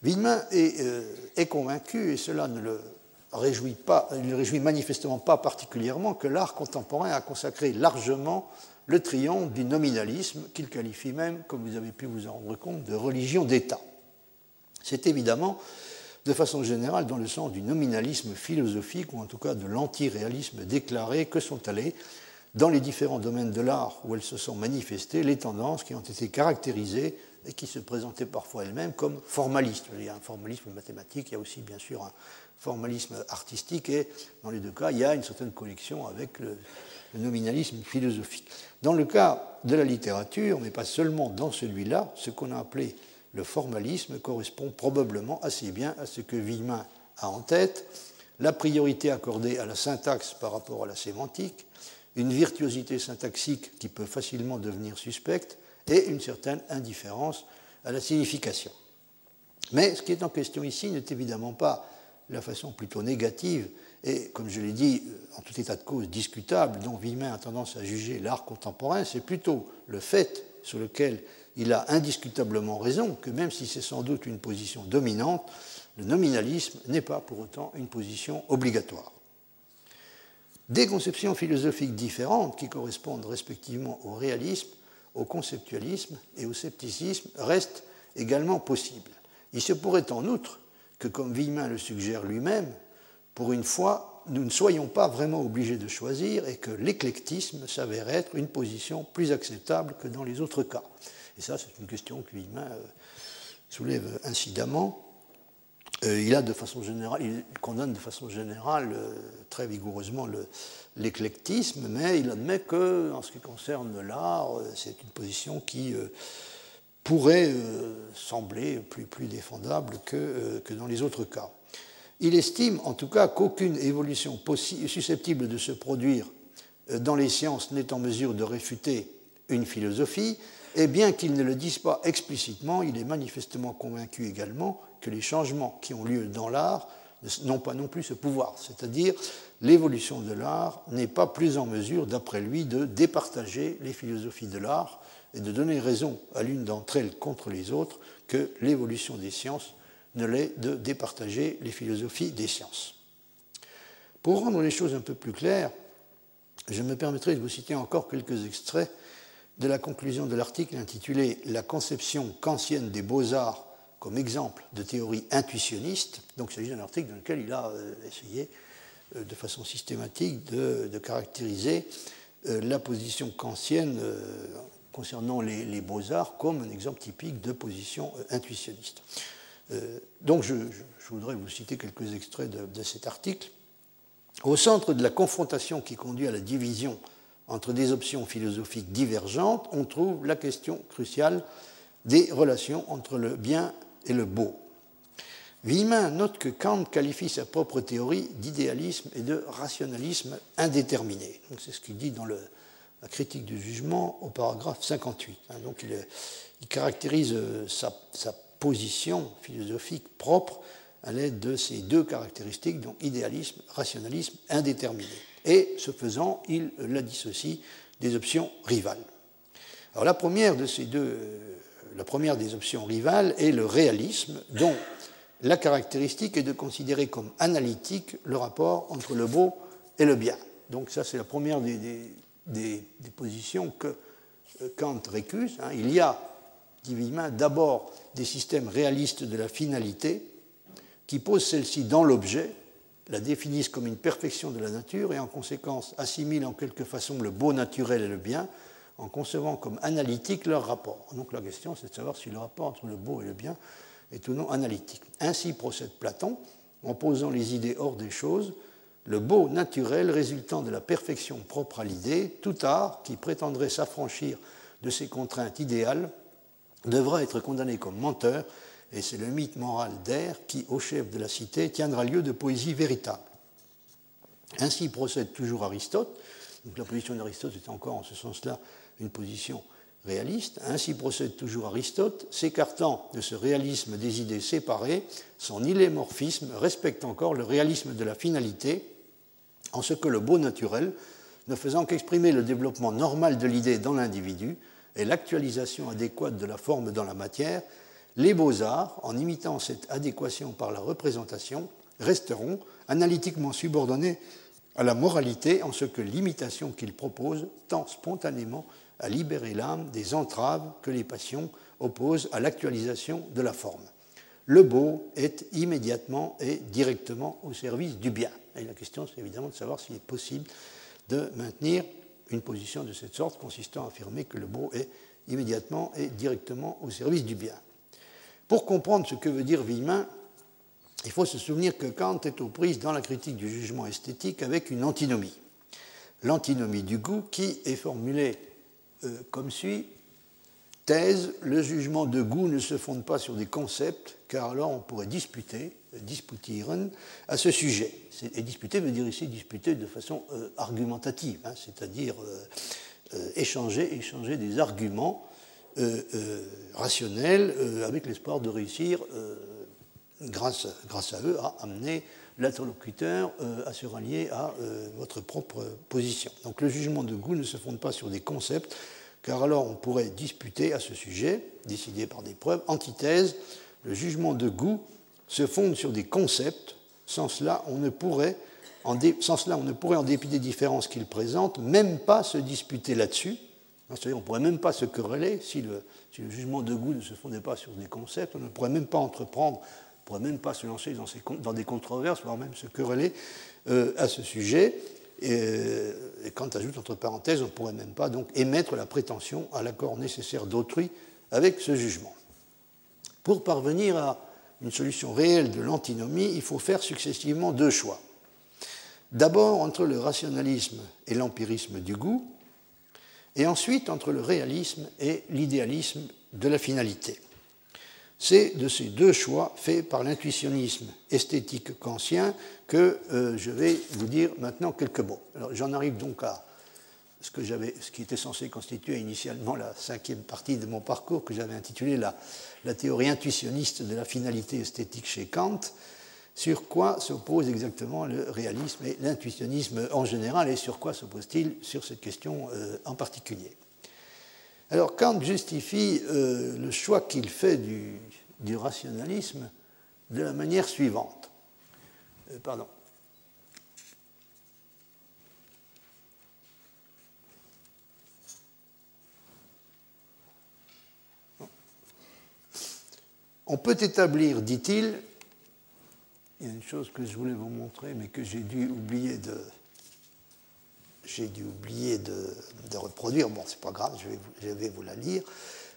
Villemin est, euh, est convaincu, et cela ne le réjouit pas, il ne le réjouit manifestement pas particulièrement, que l'art contemporain a consacré largement le triomphe du nominalisme, qu'il qualifie même, comme vous avez pu vous en rendre compte, de religion d'État. C'est évidemment, de façon générale, dans le sens du nominalisme philosophique, ou en tout cas de l'antiréalisme déclaré, que sont allées, dans les différents domaines de l'art où elles se sont manifestées, les tendances qui ont été caractérisées et qui se présentaient parfois elles-mêmes comme formalistes. Il y a un formalisme mathématique, il y a aussi bien sûr un formalisme artistique, et dans les deux cas, il y a une certaine connexion avec le, le nominalisme philosophique. Dans le cas de la littérature, mais pas seulement dans celui-là, ce qu'on a appelé le formalisme correspond probablement assez bien à ce que Villemin a en tête, la priorité accordée à la syntaxe par rapport à la sémantique, une virtuosité syntaxique qui peut facilement devenir suspecte, et une certaine indifférence à la signification. Mais ce qui est en question ici n'est évidemment pas la façon plutôt négative et, comme je l'ai dit, en tout état de cause discutable, dont Villemin a tendance à juger l'art contemporain, c'est plutôt le fait sur lequel il a indiscutablement raison, que même si c'est sans doute une position dominante, le nominalisme n'est pas pour autant une position obligatoire. Des conceptions philosophiques différentes qui correspondent respectivement au réalisme, au conceptualisme et au scepticisme restent également possibles. Il se pourrait en outre que, comme Villemin le suggère lui-même, pour une fois, nous ne soyons pas vraiment obligés de choisir et que l'éclectisme s'avère être une position plus acceptable que dans les autres cas. Et ça, c'est une question que Villemin soulève incidemment. Il, a de façon générale, il condamne de façon générale très vigoureusement le, l'éclectisme, mais il admet que, en ce qui concerne l'art, c'est une position qui euh, pourrait euh, sembler plus, plus défendable que, euh, que dans les autres cas. Il estime en tout cas qu'aucune évolution possi- susceptible de se produire dans les sciences n'est en mesure de réfuter une philosophie, et bien qu'il ne le dise pas explicitement, il est manifestement convaincu également que les changements qui ont lieu dans l'art n'ont pas non plus ce pouvoir, c'est-à-dire l'évolution de l'art n'est pas plus en mesure, d'après lui, de départager les philosophies de l'art et de donner raison à l'une d'entre elles contre les autres que l'évolution des sciences ne l'est de départager les philosophies des sciences. Pour rendre les choses un peu plus claires, je me permettrai de vous citer encore quelques extraits de la conclusion de l'article intitulé « La conception kantienne des beaux-arts comme exemple de théorie intuitionniste ». Donc il s'agit d'un article dans lequel il a essayé de façon systématique de, de caractériser la position kantienne concernant les, les beaux-arts comme un exemple typique de position intuitionniste. Donc je, je, je voudrais vous citer quelques extraits de, de cet article. Au centre de la confrontation qui conduit à la division entre des options philosophiques divergentes, on trouve la question cruciale des relations entre le bien et le beau. Villemin note que Kant qualifie sa propre théorie d'idéalisme et de rationalisme indéterminé. Donc c'est ce qu'il dit dans le, la critique du jugement au paragraphe cinquante-huit. Donc il, il caractérise sa, sa position philosophique propre à l'aide de ces deux caractéristiques, donc idéalisme, rationalisme indéterminé. Et, ce faisant, il la dissocie des options rivales. Alors la première de ces deux, la première des options rivales est le réalisme, dont la caractéristique est de considérer comme analytique le rapport entre le beau et le bien. Donc ça, c'est la première des, des, des, des positions que Kant récuse. Hein. Il y a, dit Villemin, d'abord des systèmes réalistes de la finalité qui posent celle-ci dans l'objet, la définissent comme une perfection de la nature et en conséquence assimilent en quelque façon le beau naturel et le bien en concevant comme analytique leur rapport. Donc la question, c'est de savoir si le rapport entre le beau et le bien est ou non analytique. Ainsi procède Platon en posant les idées hors des choses, le beau naturel résultant de la perfection propre à l'idée, tout art qui prétendrait s'affranchir de ces contraintes idéales devra être condamné comme menteur. Et c'est le mythe moral d'Air qui, au chef de la cité, tiendra lieu de poésie véritable. Ainsi procède toujours Aristote. Donc la position d'Aristote est encore en ce sens-là une position réaliste. Ainsi procède toujours Aristote, s'écartant de ce réalisme des idées séparées, son illémorphisme respecte encore le réalisme de la finalité, en ce que le beau naturel, ne faisant qu'exprimer le développement normal de l'idée dans l'individu et l'actualisation adéquate de la forme dans la matière, les beaux-arts, en imitant cette adéquation par la représentation, resteront analytiquement subordonnés à la moralité en ce que l'imitation qu'ils proposent tend spontanément à libérer l'âme des entraves que les passions opposent à l'actualisation de la forme. Le beau est immédiatement et directement au service du bien. Et la question, c'est évidemment de savoir s'il est possible de maintenir une position de cette sorte, consistant à affirmer que le beau est immédiatement et directement au service du bien. Pour comprendre ce que veut dire Villemin, il faut se souvenir que Kant est aux prises dans la critique du jugement esthétique avec une antinomie. L'antinomie du goût qui est formulée euh, comme suit. Thèse, le jugement de goût ne se fonde pas sur des concepts, car alors on pourrait disputer, disputieren, à ce sujet. Et disputer veut dire ici disputer de façon euh, argumentative, hein, c'est-à-dire euh, euh, échanger, échanger des arguments euh, euh, rationnels euh, avec l'espoir de réussir, euh, grâce, grâce à eux, à amener l'interlocuteur euh, à se rallier à euh, votre propre position. Donc le jugement de goût ne se fonde pas sur des concepts, car alors on pourrait disputer à ce sujet, décidé par des preuves. Antithèse, le jugement de goût se fonde sur des concepts, sans cela on ne pourrait, en, dé, sans cela, on ne pourrait en dépit des différences qu'ils présentent, même pas se disputer là-dessus. C'est-à-dire on ne pourrait même pas se quereller, si le, si le jugement de goût ne se fondait pas sur des concepts, on ne pourrait même pas entreprendre, on ne pourrait même pas se lancer dans, ces, dans des controverses, voire même se quereller euh, à ce sujet. Et, et quand ajoute entre parenthèses, on ne pourrait même pas donc émettre la prétention à l'accord nécessaire d'autrui avec ce jugement. Pour parvenir à une solution réelle de l'antinomie, il faut faire successivement deux choix. D'abord entre le rationalisme et l'empirisme du goût, et ensuite entre le réalisme et l'idéalisme de la finalité. C'est de ces deux choix faits par l'intuitionnisme esthétique kantien que euh, je vais vous dire maintenant quelques mots. Alors, j'en arrive donc à ce, que j'avais, ce qui était censé constituer initialement la cinquième partie de mon parcours, que j'avais intitulé la, la théorie intuitionniste de la finalité esthétique chez Kant, sur quoi s'opposent exactement le réalisme et l'intuitionnisme en général, et sur quoi s'oppose-t-il sur cette question euh, en particulier. Alors, Kant justifie euh, le choix qu'il fait du, du rationalisme de la manière suivante. Euh, pardon. On peut établir, dit-il, il y a une chose que je voulais vous montrer, mais que j'ai dû oublier de... J'ai dû oublier de, de reproduire. Bon, c'est pas grave, je vais, je vais vous la lire.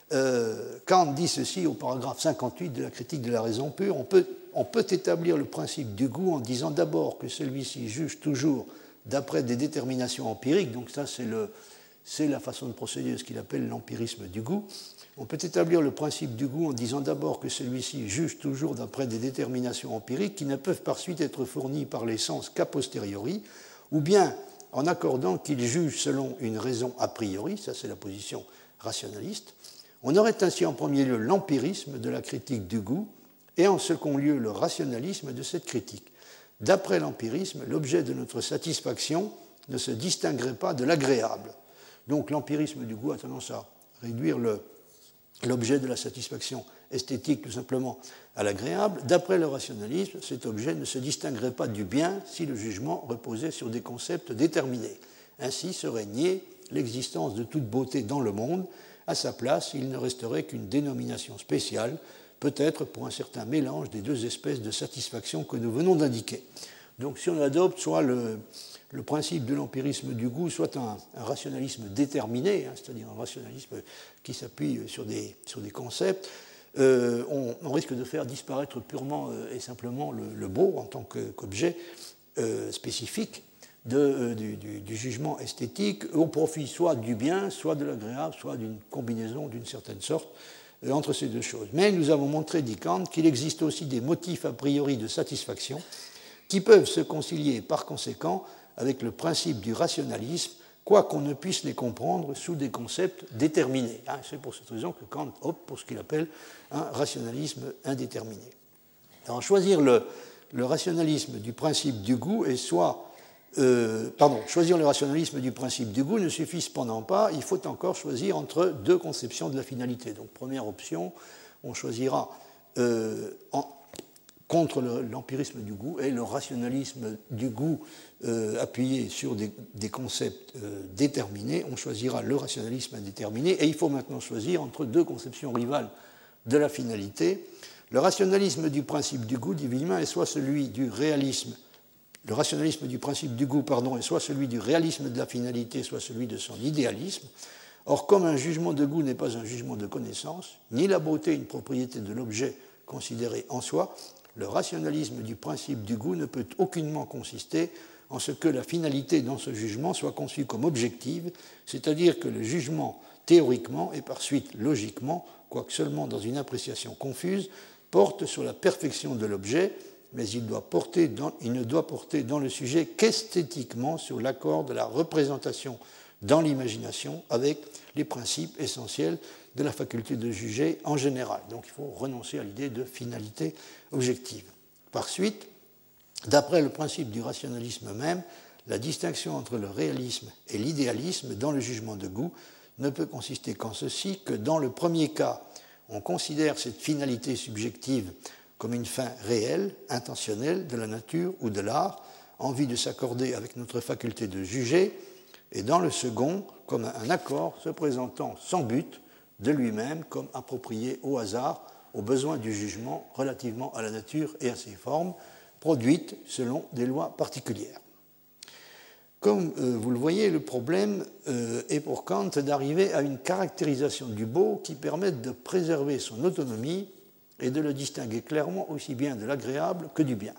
Euh, Kant dit ceci au paragraphe cinquante-huit de la critique de la raison pure. On peut, on peut établir le principe du goût en disant d'abord que celui-ci juge toujours d'après des déterminations empiriques. Donc ça, c'est, le, c'est la façon de procéder de ce qu'il appelle l'empirisme du goût. On peut établir le principe du goût en disant d'abord que celui-ci juge toujours d'après des déterminations empiriques qui ne peuvent par suite être fournies par les sens qu'a posteriori, ou bien en accordant qu'il juge selon une raison a priori, ça c'est la position rationaliste. On aurait ainsi en premier lieu l'empirisme de la critique du goût et en second lieu le rationalisme de cette critique. D'après l'empirisme, l'objet de notre satisfaction ne se distinguerait pas de l'agréable. Donc l'empirisme du goût a tendance à réduire le, l'objet de la satisfaction esthétique tout simplement à l'agréable. D'après le rationalisme, cet objet ne se distinguerait pas du bien si le jugement reposait sur des concepts déterminés. Ainsi serait niée l'existence de toute beauté dans le monde. À sa place, il ne resterait qu'une dénomination spéciale, peut-être pour un certain mélange des deux espèces de satisfaction que nous venons d'indiquer. Donc si on adopte soit le, le principe de l'empirisme du goût, soit un, un rationalisme déterminé, hein, c'est-à-dire un rationalisme qui s'appuie sur des, sur des concepts, Euh, on, on risque de faire disparaître purement euh, et simplement le, le beau en tant que, qu'objet euh, spécifique de, euh, du, du, du jugement esthétique au profit soit du bien, soit de l'agréable, soit d'une combinaison d'une certaine sorte euh, entre ces deux choses. Mais nous avons montré, dit Kant, qu'il existe aussi des motifs a priori de satisfaction qui peuvent se concilier par conséquent avec le principe du rationalisme, quoi qu'on ne puisse les comprendre sous des concepts déterminés. C'est pour cette raison que Kant opte pour ce qu'il appelle un rationalisme indéterminé. Alors, choisir le, le rationalisme du principe du goût est soit... Euh, pardon, choisir le rationalisme du principe du goût ne suffit cependant pas, il faut encore choisir entre deux conceptions de la finalité. Donc, première option, on choisira euh, en, contre le, l'empirisme du goût et le rationalisme du goût euh, appuyé sur des, des concepts euh, déterminés. On choisira le rationalisme indéterminé et il faut maintenant choisir entre deux conceptions rivales de la finalité. Le rationalisme du principe du goût, dit Villemin, est soit celui du réalisme, le rationalisme du principe du goût, pardon, est soit celui du réalisme de la finalité, soit celui de son idéalisme. Or, comme un jugement de goût n'est pas un jugement de connaissance, ni la beauté une propriété de l'objet considéré en soi, le rationalisme du principe du goût ne peut aucunement consister en ce que la finalité dans ce jugement soit conçue comme objective, c'est-à-dire que le jugement, théoriquement et par suite logiquement, quoique seulement dans une appréciation confuse, porte sur la perfection de l'objet, mais il, doit porter dans, il ne doit porter dans le sujet qu'esthétiquement sur l'accord de la représentation dans l'imagination avec les principes essentiels de la faculté de juger en général. Donc il faut renoncer à l'idée de finalité objective. Par suite, d'après le principe du rationalisme même, la distinction entre le réalisme et l'idéalisme dans le jugement de goût ne peut consister qu'en ceci, que dans le premier cas, on considère cette finalité subjective comme une fin réelle, intentionnelle de la nature ou de l'art, en vue de s'accorder avec notre faculté de juger, et dans le second, comme un accord se présentant sans but de lui-même, comme approprié au hasard, aux besoins du jugement relativement à la nature et à ses formes, produites selon des lois particulières. Comme euh, vous le voyez, le problème euh, est pour Kant d'arriver à une caractérisation du beau qui permette de préserver son autonomie et de le distinguer clairement aussi bien de l'agréable que du bien.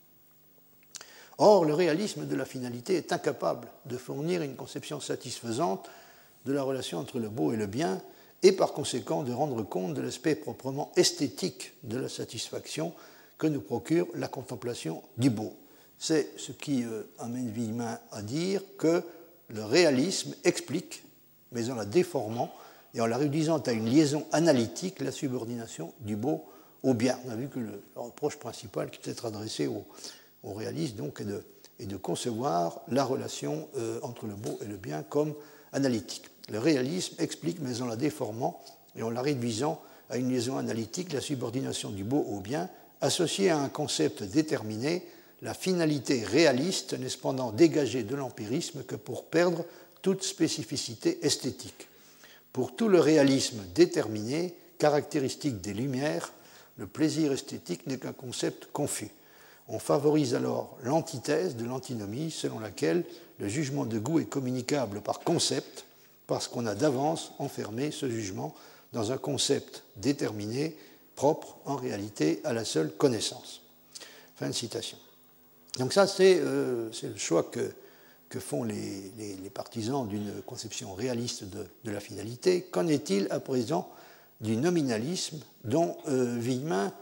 Or, le réalisme de la finalité est incapable de fournir une conception satisfaisante de la relation entre le beau et le bien, et par conséquent de rendre compte de l'aspect proprement esthétique de la satisfaction que nous procure la contemplation du beau. C'est ce qui euh, amène Villemin à dire que le réalisme explique, mais en la déformant et en la réduisant à une liaison analytique, la subordination du beau au bien. On a vu que le, le reproche principal qui peut être adressé au, au réalisme donc, est, de, est de concevoir la relation euh, entre le beau et le bien comme analytique. Le réalisme explique, mais en la déformant et en la réduisant à une liaison analytique, la subordination du beau au bien, associée à un concept déterminé, la finalité réaliste n'est cependant dégagée de l'empirisme que pour perdre toute spécificité esthétique. Pour tout le réalisme déterminé, caractéristique des Lumières, le plaisir esthétique n'est qu'un concept confus. On favorise alors l'antithèse de l'antinomie selon laquelle le jugement de goût est communicable par concept parce qu'on a d'avance enfermé ce jugement dans un concept déterminé, propre en réalité à la seule connaissance. Fin de citation. Donc ça, c'est, euh, c'est le choix que, que font les, les, les partisans d'une conception réaliste de, de la finalité. Qu'en est-il à présent du nominalisme dont euh, Villemin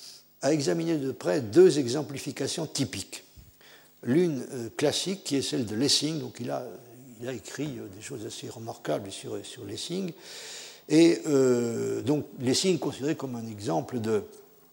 a examiné de près deux exemplifications typiques. L'une euh, classique qui est celle de Lessing, donc il a, il a écrit euh, des choses assez remarquables sur, sur Lessing, et euh, donc Lessing considéré comme un exemple de,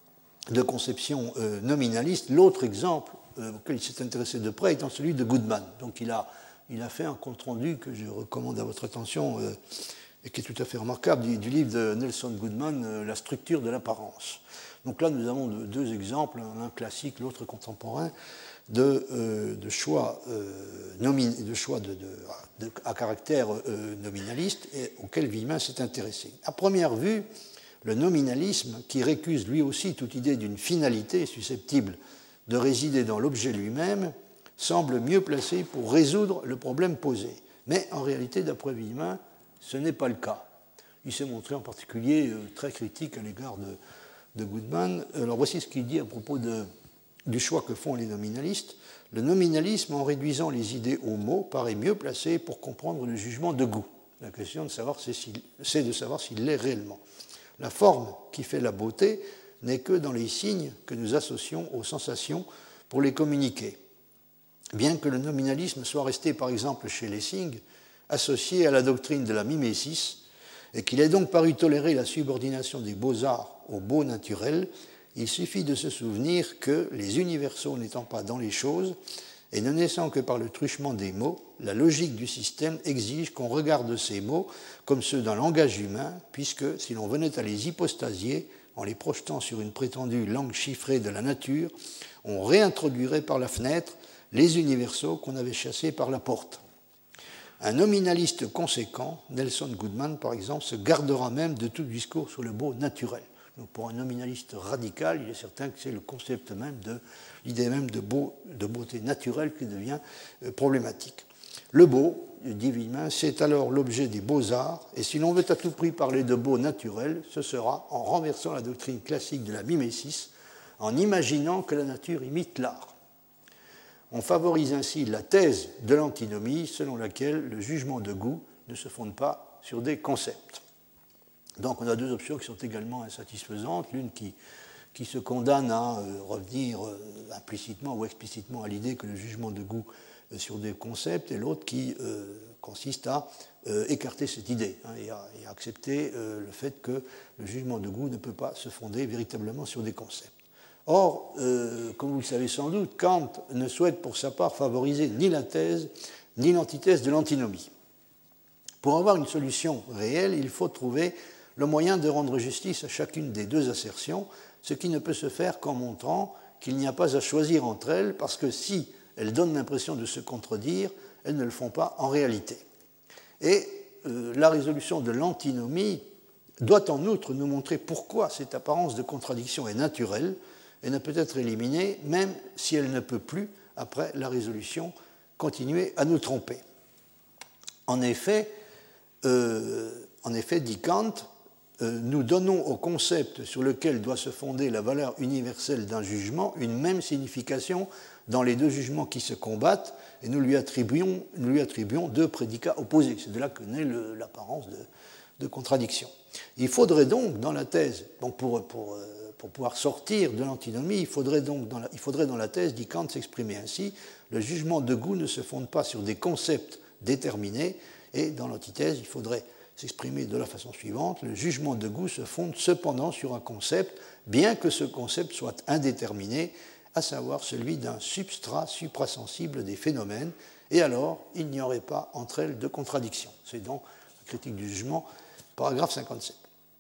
de conception euh, nominaliste. L'autre exemple euh, auquel il s'est intéressé de près étant celui de Goodman. Donc il a, il a fait un compte-rendu que je recommande à votre attention euh, et qui est tout à fait remarquable, du, du livre de Nelson Goodman, euh, La structure de l'apparence. Donc là, nous avons deux exemples, l'un classique, l'autre contemporain, de, euh, de choix, euh, nomin, de choix de, de, de, à caractère euh, nominaliste et auquel Villemin s'est intéressé. À première vue, le nominalisme, qui récuse lui aussi toute idée d'une finalité susceptible de résider dans l'objet lui-même, semble mieux placé pour résoudre le problème posé. Mais en réalité, d'après Villemin, ce n'est pas le cas. Il s'est montré en particulier euh, très critique à l'égard de de Goodman. Alors voici ce qu'il dit à propos de, du choix que font les nominalistes. Le nominalisme, en réduisant les idées aux mots, paraît mieux placé pour comprendre le jugement de goût. La question de savoir, c'est, c'est de savoir s'il l'est réellement. La forme qui fait la beauté n'est que dans les signes que nous associons aux sensations pour les communiquer. Bien que le nominalisme soit resté, par exemple, chez Lessing, associé à la doctrine de la mimésis, et qu'il ait donc paru tolérer la subordination des beaux-arts au beau naturel, il suffit de se souvenir que, les universaux n'étant pas dans les choses, et ne naissant que par le truchement des mots, la logique du système exige qu'on regarde ces mots comme ceux d'un langage humain, puisque, si l'on venait à les hypostasier, en les projetant sur une prétendue langue chiffrée de la nature, on réintroduirait par la fenêtre les universaux qu'on avait chassés par la porte. Un nominaliste conséquent, Nelson Goodman par exemple, se gardera même de tout discours sur le beau naturel. Donc pour un nominaliste radical, il est certain que c'est le concept même de l'idée même de, beau, de beauté naturelle qui devient euh, problématique. Le beau, dit Villemin, c'est alors l'objet des beaux-arts, et si l'on veut à tout prix parler de beau naturel, ce sera en renversant la doctrine classique de la mimésis, en imaginant que la nature imite l'art. On favorise ainsi la thèse de l'antinomie, selon laquelle le jugement de goût ne se fonde pas sur des concepts. Donc on a deux options qui sont également insatisfaisantes, l'une qui, qui se condamne à euh, revenir euh, implicitement ou explicitement à l'idée que le jugement de goût euh, sur des concepts, et l'autre qui euh, consiste à euh, écarter cette idée hein, et, à, et à accepter euh, le fait que le jugement de goût ne peut pas se fonder véritablement sur des concepts. Or, euh, comme vous le savez sans doute, Kant ne souhaite pour sa part favoriser ni la thèse ni l'antithèse de l'antinomie. Pour avoir une solution réelle, il faut trouver le moyen de rendre justice à chacune des deux assertions, ce qui ne peut se faire qu'en montrant qu'il n'y a pas à choisir entre elles, parce que si elles donnent l'impression de se contredire, elles ne le font pas en réalité. Et euh, la résolution de l'antinomie doit en outre nous montrer pourquoi cette apparence de contradiction est naturelle et ne peut être éliminée, même si elle ne peut plus, après la résolution, continuer à nous tromper. En effet, euh, en effet, dit Kant, euh, nous donnons au concept sur lequel doit se fonder la valeur universelle d'un jugement une même signification dans les deux jugements qui se combattent, et nous lui attribuons, nous lui attribuons deux prédicats opposés. C'est de là que naît le, l'apparence de, de contradiction. Il faudrait donc, dans la thèse, donc pour, pour, pour pouvoir sortir de l'antinomie, il faudrait donc, dans la, il faudrait dans la thèse, dit Kant, s'exprimer ainsi: le jugement de goût ne se fonde pas sur des concepts déterminés, et dans l'antithèse, il faudrait s'exprimer de la façon suivante: le jugement de goût se fonde cependant sur un concept, bien que ce concept soit indéterminé, à savoir celui d'un substrat suprasensible des phénomènes, et alors il n'y aurait pas entre elles de contradiction. C'est dans la critique du jugement, paragraphe cinquante-sept.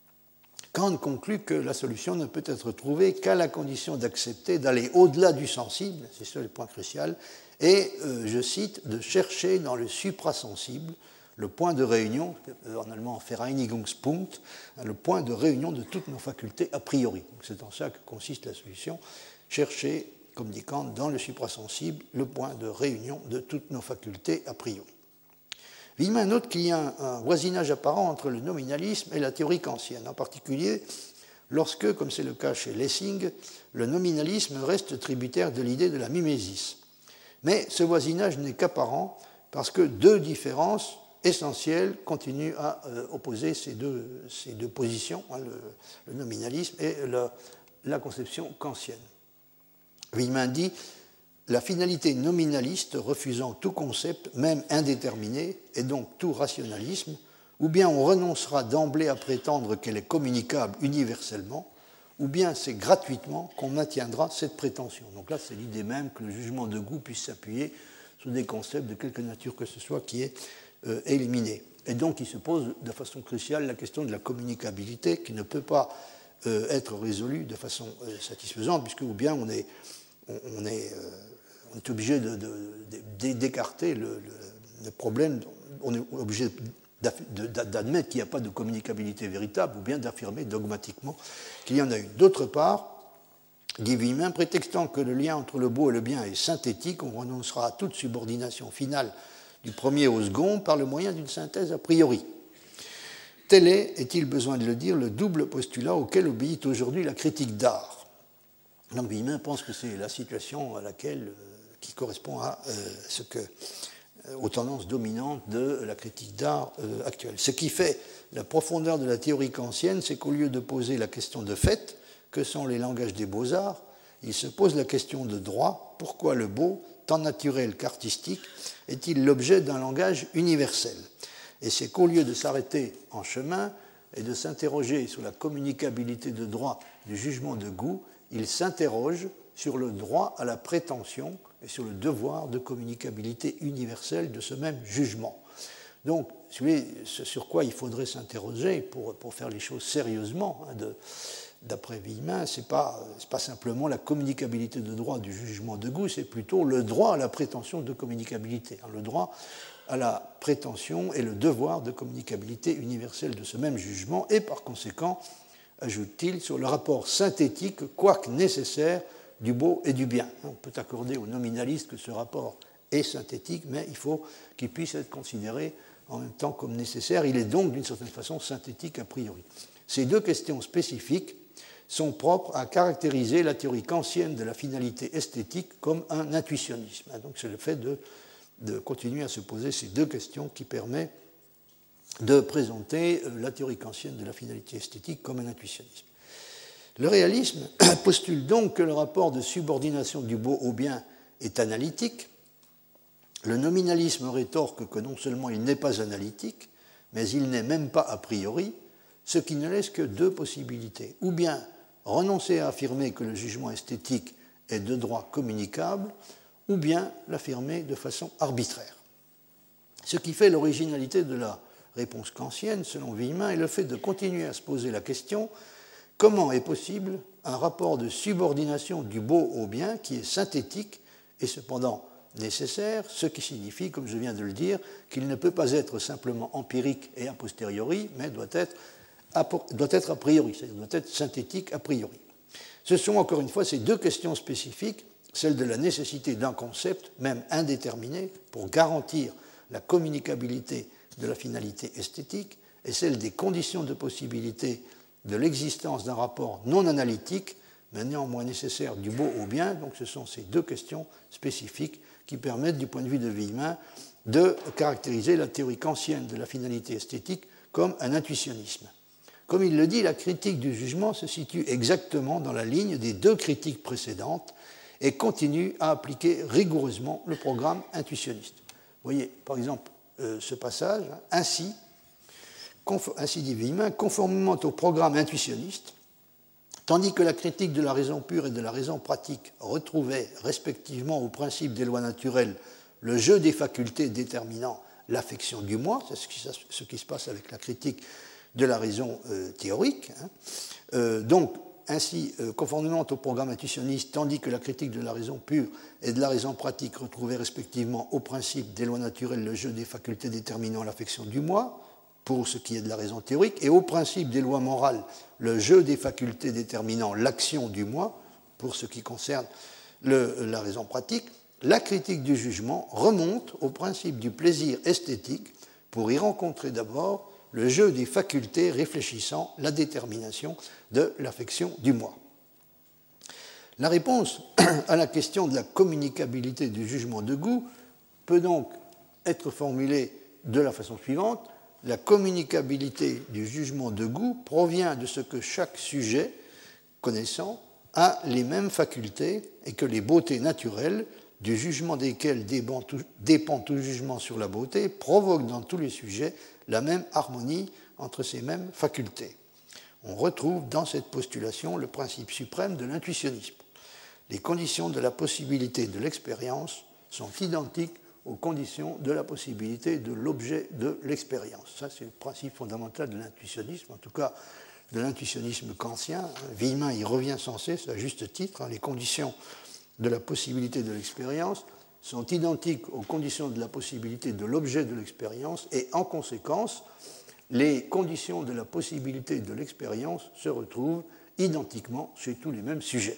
Kant conclut que la solution ne peut être trouvée qu'à la condition d'accepter d'aller au-delà du sensible, c'est ça le point crucial, et, euh, je cite, de chercher dans le suprasensible le point de réunion, en allemand Vereinigungspunkt, le point de réunion de toutes nos facultés a priori. C'est en ça que consiste la solution: chercher, comme dit Kant, dans le suprasensible, le point de réunion de toutes nos facultés a priori. Villemin note qu'il y a un, un voisinage apparent entre le nominalisme et la théorie kantienne, en particulier lorsque, comme c'est le cas chez Lessing, le nominalisme reste tributaire de l'idée de la mimésis. Mais ce voisinage n'est qu'apparent parce que deux différences essentielles continuent à euh, opposer ces deux, ces deux positions, hein, le, le nominalisme et la, la conception kantienne. Villemin dit: la finalité nominaliste refusant tout concept, même indéterminé, et donc tout rationalisme, ou bien on renoncera d'emblée à prétendre qu'elle est communicable universellement, ou bien c'est gratuitement qu'on maintiendra cette prétention. Donc là, c'est l'idée même que le jugement de goût puisse s'appuyer sur des concepts de quelque nature que ce soit qui est euh, éliminé. Et donc, il se pose de façon cruciale la question de la communicabilité, qui ne peut pas euh, être résolue de façon euh, satisfaisante, puisque ou bien on est, on, on est euh, on est obligé de, de, de, d'écarter le, le, le problème, on est obligé d'admettre qu'il n'y a pas de communicabilité véritable, ou bien d'affirmer dogmatiquement qu'il y en a une. D'autre part, dit Villemin, prétextant que le lien entre le beau et le bien est synthétique, on renoncera à toute subordination finale du premier au second par le moyen d'une synthèse a priori. Tel est, est-il besoin de le dire, le double postulat auquel obéit aujourd'hui la critique d'art. Donc Villemin pense que c'est la situation à laquelle qui correspond à euh, ce que, euh, aux tendances dominantes de la critique d'art euh, actuelle. Ce qui fait la profondeur de la théorie kantienne, c'est qu'au lieu de poser la question de fait, que sont les langages des beaux-arts, il se pose la question de droit: pourquoi le beau, tant naturel qu'artistique, est-il l'objet d'un langage universel? Et c'est qu'au lieu de s'arrêter en chemin et de s'interroger sur la communicabilité de droit du jugement de goût, il s'interroge sur le droit à la prétention et sur le devoir de communicabilité universelle de ce même jugement. Donc, ce sur quoi il faudrait s'interroger pour, pour faire les choses sérieusement, hein, de, d'après Villemin, ce n'est pas, c'est pas simplement la communicabilité de droit du jugement de goût, c'est plutôt le droit à la prétention de communicabilité. Le droit à la prétention et le devoir de communicabilité universelle de ce même jugement, et par conséquent, ajoute-t-il, sur le rapport synthétique, quoique nécessaire, du beau et du bien. On peut accorder aux nominalistes que ce rapport est synthétique, mais il faut qu'il puisse être considéré en même temps comme nécessaire. Il est donc, d'une certaine façon, synthétique a priori. Ces deux questions spécifiques sont propres à caractériser la théorie kantienne de la finalité esthétique comme un intuitionnisme. Donc c'est le fait de, de continuer à se poser ces deux questions qui permet de présenter la théorie kantienne de la finalité esthétique comme un intuitionnisme. Le réalisme postule donc que le rapport de subordination du beau au bien est analytique. Le nominalisme rétorque que non seulement il n'est pas analytique, mais il n'est même pas a priori, ce qui ne laisse que deux possibilités. Ou bien renoncer à affirmer que le jugement esthétique est de droit communicable, ou bien l'affirmer de façon arbitraire. Ce qui fait l'originalité de la réponse kantienne, selon Villemin, est le fait de continuer à se poser la question comment est possible un rapport de subordination du beau au bien qui est synthétique et cependant nécessaire, ce qui signifie, comme je viens de le dire, qu'il ne peut pas être simplement empirique et a posteriori, mais doit être a, doit être a priori, c'est-à-dire doit être synthétique a priori. Ce sont encore une fois ces deux questions spécifiques, celle de la nécessité d'un concept, même indéterminé, pour garantir la communicabilité de la finalité esthétique, et celle des conditions de possibilité de l'existence d'un rapport non analytique, mais néanmoins nécessaire du beau au bien. Donc ce sont ces deux questions spécifiques qui permettent, du point de vue de Villemin, de caractériser la théorie kantienne de la finalité esthétique comme un intuitionnisme. Comme il le dit, la critique du jugement se situe exactement dans la ligne des deux critiques précédentes et continue à appliquer rigoureusement le programme intuitionniste. Vous voyez, par exemple, euh, ce passage, hein, ainsi, ainsi dit Villemin, conformément au programme intuitionniste, tandis que la critique de la raison pure et de la raison pratique retrouvait respectivement au principe des lois naturelles le jeu des facultés déterminant l'affection du moi, c'est ce qui, ce qui se passe avec la critique de la raison euh, théorique. Hein. Euh, donc, ainsi, euh, conformément au programme intuitionniste, tandis que la critique de la raison pure et de la raison pratique retrouvait respectivement au principe des lois naturelles le jeu des facultés déterminant l'affection du moi, pour ce qui est de la raison théorique, et au principe des lois morales, le jeu des facultés déterminant l'action du moi, pour ce qui concerne le, la raison pratique, la critique du jugement remonte au principe du plaisir esthétique pour y rencontrer d'abord le jeu des facultés réfléchissant la détermination de l'affection du moi. La réponse à la question de la communicabilité du jugement de goût peut donc être formulée de la façon suivante. La communicabilité du jugement de goût provient de ce que chaque sujet connaissant a les mêmes facultés et que les beautés naturelles, du jugement desquelles dépend tout, dépend tout jugement sur la beauté, provoquent dans tous les sujets la même harmonie entre ces mêmes facultés. On retrouve dans cette postulation le principe suprême de l'intuitionnisme. Les conditions de la possibilité de l'expérience sont identiques aux conditions de la possibilité de l'objet de l'expérience. Ça, c'est le principe fondamental de l'intuitionnisme, en tout cas de l'intuitionnisme kantien. Villemin y revient sans cesse, à juste titre. Les conditions de la possibilité de l'expérience sont identiques aux conditions de la possibilité de l'objet de l'expérience et, en conséquence, les conditions de la possibilité de l'expérience se retrouvent identiquement chez tous les mêmes sujets.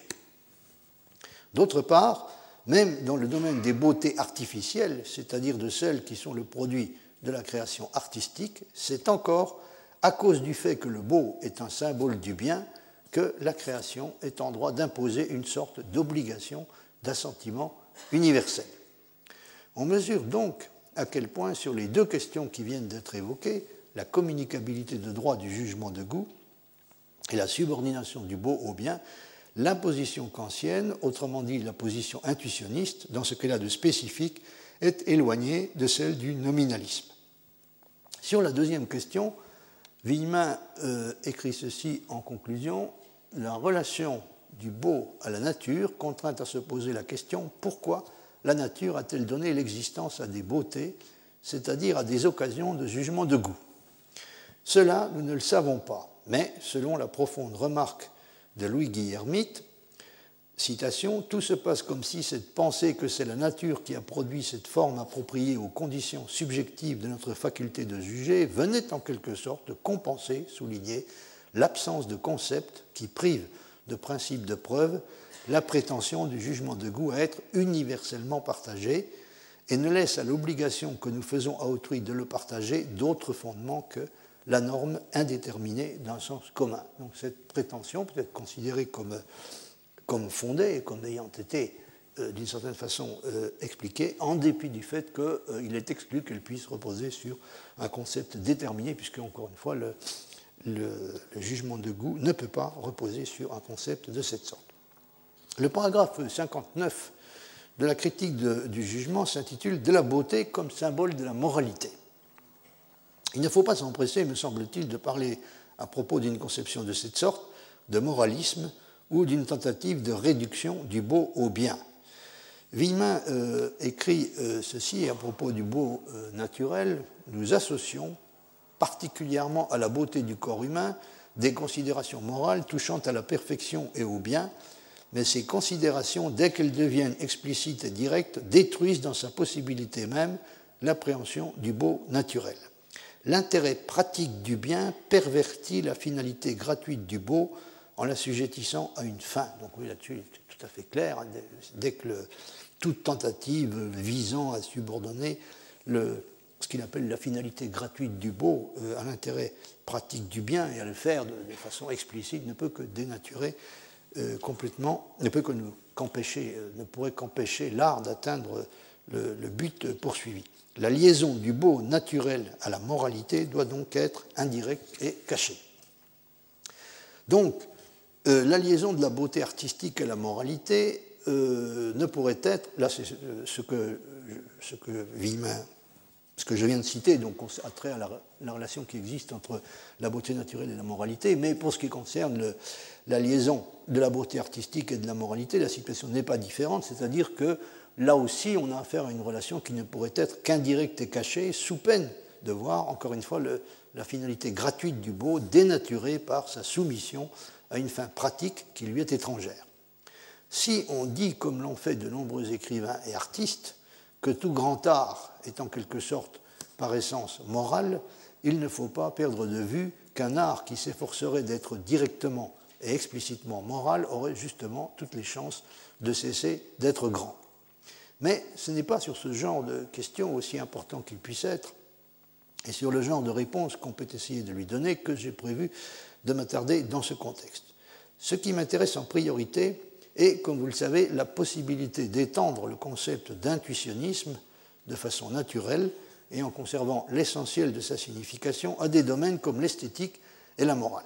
D'autre part, même dans le domaine des beautés artificielles, c'est-à-dire de celles qui sont le produit de la création artistique, c'est encore à cause du fait que le beau est un symbole du bien que la création est en droit d'imposer une sorte d'obligation d'assentiment universel. On mesure donc à quel point, sur les deux questions qui viennent d'être évoquées, la communicabilité de droit du jugement de goût et la subordination du beau au bien, l'imposition kantienne, autrement dit la position intuitionniste, dans ce qu'elle a de spécifique, est éloignée de celle du nominalisme. Sur la deuxième question, Villemin euh, écrit ceci en conclusion: la relation du beau à la nature contraint à se poser la question pourquoi la nature a-t-elle donné l'existence à des beautés, c'est-à-dire à des occasions de jugement de goût. Cela, nous ne le savons pas, mais selon la profonde remarque de Louis Guillermite. Citation, « Tout se passe comme si cette pensée que c'est la nature qui a produit cette forme appropriée aux conditions subjectives de notre faculté de juger venait en quelque sorte compenser, souligner, l'absence de concept qui prive de principe de preuve la prétention du jugement de goût à être universellement partagé et ne laisse à l'obligation que nous faisons à autrui de le partager d'autres fondements que la norme indéterminée d'un sens commun. » Donc cette prétention peut être considérée comme comme fondée, comme ayant été euh, d'une certaine façon euh, expliquée, en dépit du fait qu'il euh, est exclu qu'elle puisse reposer sur un concept déterminé, puisque, encore une fois, le, le, le jugement de goût ne peut pas reposer sur un concept de cette sorte. Le paragraphe cinquante-neuf de la critique de, du jugement s'intitule « De la beauté comme symbole de la moralité ». Il ne faut pas s'empresser, me semble-t-il, de parler à propos d'une conception de cette sorte, de moralisme, ou d'une tentative de réduction du beau au bien. Villemin euh, écrit euh, ceci à propos du beau euh, naturel. Nous associons particulièrement à la beauté du corps humain des considérations morales touchant à la perfection et au bien, mais ces considérations, dès qu'elles deviennent explicites et directes, détruisent dans sa possibilité même l'appréhension du beau naturel. L'intérêt pratique du bien pervertit la finalité gratuite du beau en l'assujettissant à une fin. Donc oui, là-dessus, c'est tout à fait clair. Dès que le, toute tentative visant à subordonner le, ce qu'il appelle la finalité gratuite du beau euh, à l'intérêt pratique du bien et à le faire de, de façon explicite ne peut que dénaturer euh, complètement, ne peut que nous, qu'empêcher, euh, ne pourrait qu'empêcher l'art d'atteindre le, le but poursuivi. La liaison du beau naturel à la moralité doit donc être indirecte et cachée. Donc, Euh, la liaison de la beauté artistique à la moralité euh, ne pourrait être, là c'est ce que, ce que Villemin, ce que je viens de citer, donc a trait à la, la relation qui existe entre la beauté naturelle et la moralité, mais pour ce qui concerne le, la liaison de la beauté artistique et de la moralité, la situation n'est pas différente, c'est-à-dire que là aussi on a affaire à une relation qui ne pourrait être qu'indirecte et cachée, sous peine de voir, encore une fois, le, la finalité gratuite du beau dénaturée par sa soumission à une fin pratique qui lui est étrangère. Si on dit, comme l'ont fait de nombreux écrivains et artistes, que tout grand art est en quelque sorte par essence moral, il ne faut pas perdre de vue qu'un art qui s'efforcerait d'être directement et explicitement moral aurait justement toutes les chances de cesser d'être grand. Mais ce n'est pas sur ce genre de questions, aussi important qu'il puisse être, et sur le genre de réponse qu'on peut essayer de lui donner, que j'ai prévu de m'attarder dans ce contexte. Ce qui m'intéresse en priorité est, comme vous le savez, la possibilité d'étendre le concept d'intuitionnisme de façon naturelle et en conservant l'essentiel de sa signification à des domaines comme l'esthétique et la morale.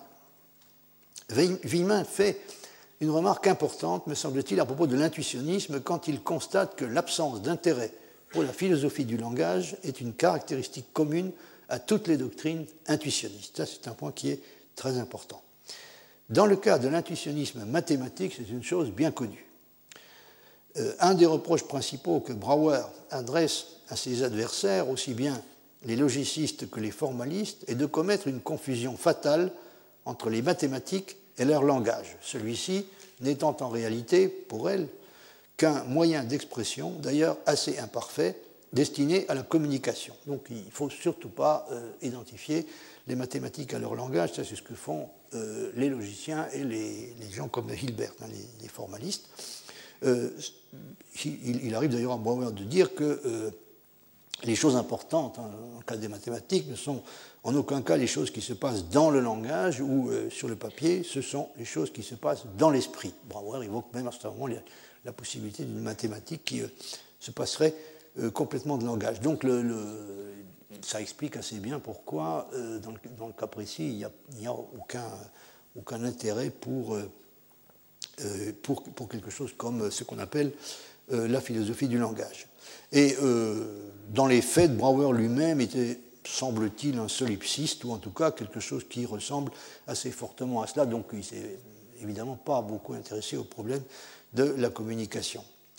Villemin fait une remarque importante, me semble-t-il, à propos de l'intuitionnisme quand il constate que l'absence d'intérêt pour la philosophie du langage est une caractéristique commune à toutes les doctrines intuitionnistes. Ça, c'est un point qui est très important. Dans le cas de l'intuitionnisme mathématique, c'est une chose bien connue. Euh, un des reproches principaux que Brouwer adresse à ses adversaires, aussi bien les logicistes que les formalistes, est de commettre une confusion fatale entre les mathématiques et leur langage, celui-ci n'étant en réalité, pour elles, qu'un moyen d'expression, d'ailleurs assez imparfait, destiné à la communication. Donc il ne faut surtout pas euh, identifier les mathématiques à leur langage, ça c'est ce que font euh, les logiciens et les, les gens comme Hilbert, hein, les, les formalistes. Euh, il, il arrive d'ailleurs à Brouwer de dire que euh, les choses importantes, hein, en cas des mathématiques, ne sont en aucun cas les choses qui se passent dans le langage ou euh, sur le papier, ce sont les choses qui se passent dans l'esprit. Brouwer évoque même à ce moment la, la possibilité d'une mathématique qui euh, se passerait euh, complètement de langage. Donc le, le, ça explique assez bien pourquoi, euh, dans, le, dans le cas précis, il n'y a, a aucun, aucun intérêt pour, euh, pour, pour quelque chose comme ce qu'on appelle euh, la philosophie du langage. Et euh, dans les faits, Brouwer lui-même était, semble-t-il, un solipsiste, ou en tout cas quelque chose qui ressemble assez fortement à cela. Donc il ne s'est évidemment pas beaucoup intéressé au problème de la communication.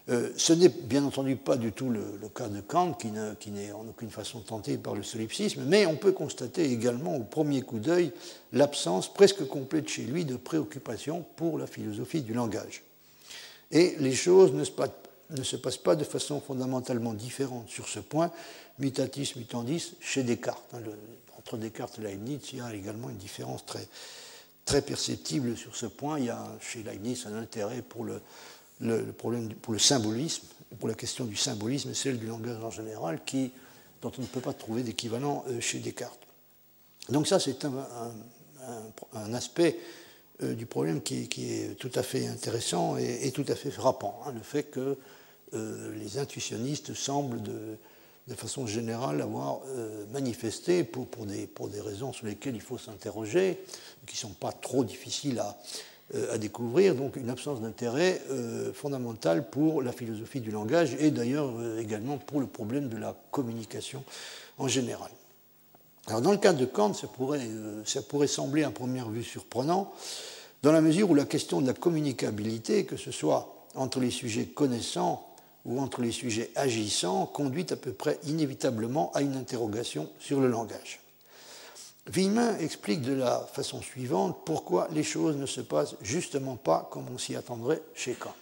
Euh, ce n'est bien entendu pas du tout le, le cas de Kant, qui, ne, qui n'est en aucune façon tenté par le solipsisme, mais on peut constater également au premier coup d'œil l'absence presque complète chez lui de préoccupation pour la philosophie du langage. Et les choses ne se, pas, ne se passent pas de façon fondamentalement différente sur ce point, mutatis mutandis, chez Descartes. Hein, le, entre Descartes et Leibniz, il y a également une différence très, très perceptible sur ce point. Il y a chez Leibniz un intérêt pour le Le, le problème du, pour le symbolisme, pour la question du symbolisme et celle du langage en général, qui, dont on ne peut pas trouver d'équivalent euh, chez Descartes. Donc ça, c'est un, un, un, un aspect euh, du problème qui, qui est tout à fait intéressant et, et tout à fait frappant, hein, le fait que euh, les intuitionnistes semblent de, de façon générale avoir euh, manifesté, pour, pour, des, pour des raisons sur lesquelles il faut s'interroger, qui ne sont pas trop difficiles à à découvrir, donc une absence d'intérêt euh, fondamental pour la philosophie du langage et d'ailleurs euh, également pour le problème de la communication en général. Alors dans le cas de Kant, ça pourrait, euh, ça pourrait sembler à première vue surprenant, dans la mesure où la question de la communicabilité, que ce soit entre les sujets connaissants ou entre les sujets agissants, conduit à peu près inévitablement à une interrogation sur le langage. Villemin explique de la façon suivante pourquoi les choses ne se passent justement pas comme on s'y attendrait chez Kant.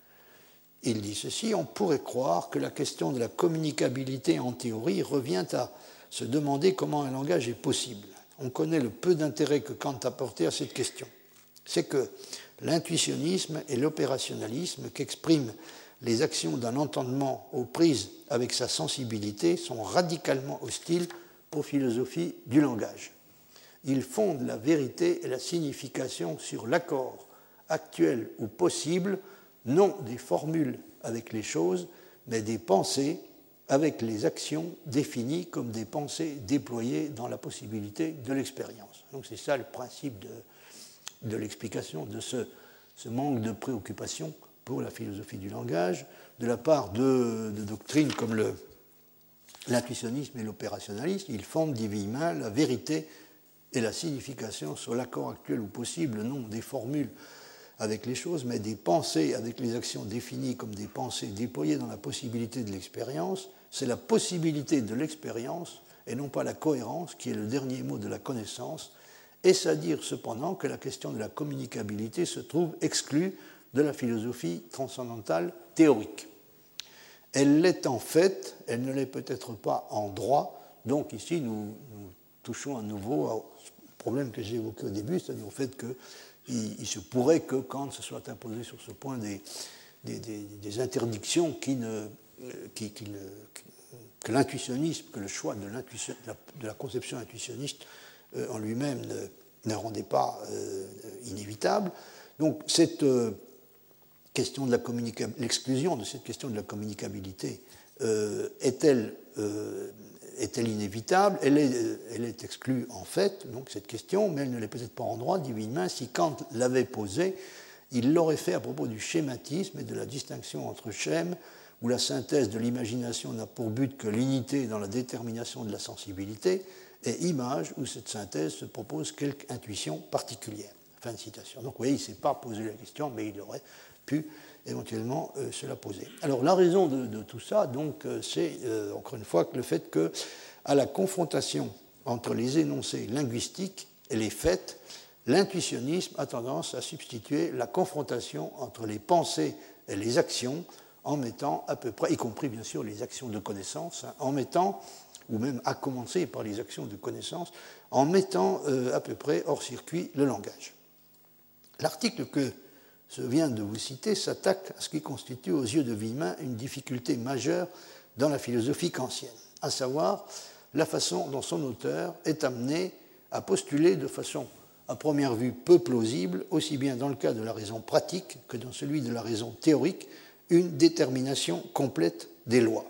Il dit ceci: on pourrait croire que la question de la communicabilité en théorie revient à se demander comment un langage est possible. On connaît le peu d'intérêt que Kant a porté à cette question. C'est que l'intuitionnisme et l'opérationnalisme qu'expriment les actions d'un entendement aux prises avec sa sensibilité sont radicalement hostiles aux philosophies du langage. Ils fondent la vérité et la signification sur l'accord actuel ou possible, non des formules avec les choses, mais des pensées avec les actions définies comme des pensées déployées dans la possibilité de l'expérience. Donc c'est ça le principe de, de l'explication de ce, ce manque de préoccupation pour la philosophie du langage, de la part de, de doctrines comme le l'intuitionnisme et l'opérationnalisme. Ils fondent, dit Villemin, la vérité et la signification sur l'accord actuel ou possible, non des formules avec les choses, mais des pensées avec les actions définies comme des pensées déployées dans la possibilité de l'expérience. C'est la possibilité de l'expérience et non pas la cohérence qui est le dernier mot de la connaissance. Est-ce à dire cependant que la question de la communicabilité se trouve exclue de la philosophie transcendantale théorique? Elle l'est en fait, elle ne l'est peut-être pas en droit. Donc ici, nous, nous touchons à nouveau au problème que j'ai évoqué au début, c'est-à-dire au fait qu'il il se pourrait que Kant se soit imposé sur ce point des, des, des, des interdictions qui ne, qui, qui ne, que l'intuitionnisme, que le choix de, l'intuition, de, la, de la conception intuitionniste euh, en lui-même ne, ne rendait pas euh, inévitable. Donc cette... Euh, question de la l'exclusion de cette question de la communicabilité euh, est-elle, euh, est-elle inévitable? Elle est, elle est exclue en fait, donc cette question, mais elle ne l'est peut-être pas en droit, dit Villemin. Si Kant l'avait posée, il l'aurait fait à propos du schématisme et de la distinction entre schème, où la synthèse de l'imagination n'a pour but que l'unité dans la détermination de la sensibilité, et image, où cette synthèse se propose quelque intuition particulière. Fin de citation. Donc vous voyez, il ne s'est pas posé la question, mais il aurait pu éventuellement euh, se la poser. Alors la raison de, de tout ça, donc, euh, c'est euh, encore une fois que le fait que, à la confrontation entre les énoncés linguistiques et les faits, l'intuitionnisme a tendance à substituer la confrontation entre les pensées et les actions, en mettant à peu près, y compris bien sûr les actions de connaissance, hein, en mettant, ou même à commencer par les actions de connaissance, en mettant euh, à peu près hors circuit le langage. L'article que je viens de vous citer s'attaque à ce qui constitue aux yeux de Villemin une difficulté majeure dans la philosophie kantienne, à savoir la façon dont son auteur est amené à postuler de façon à première vue peu plausible, aussi bien dans le cas de la raison pratique que dans celui de la raison théorique, une détermination complète des lois.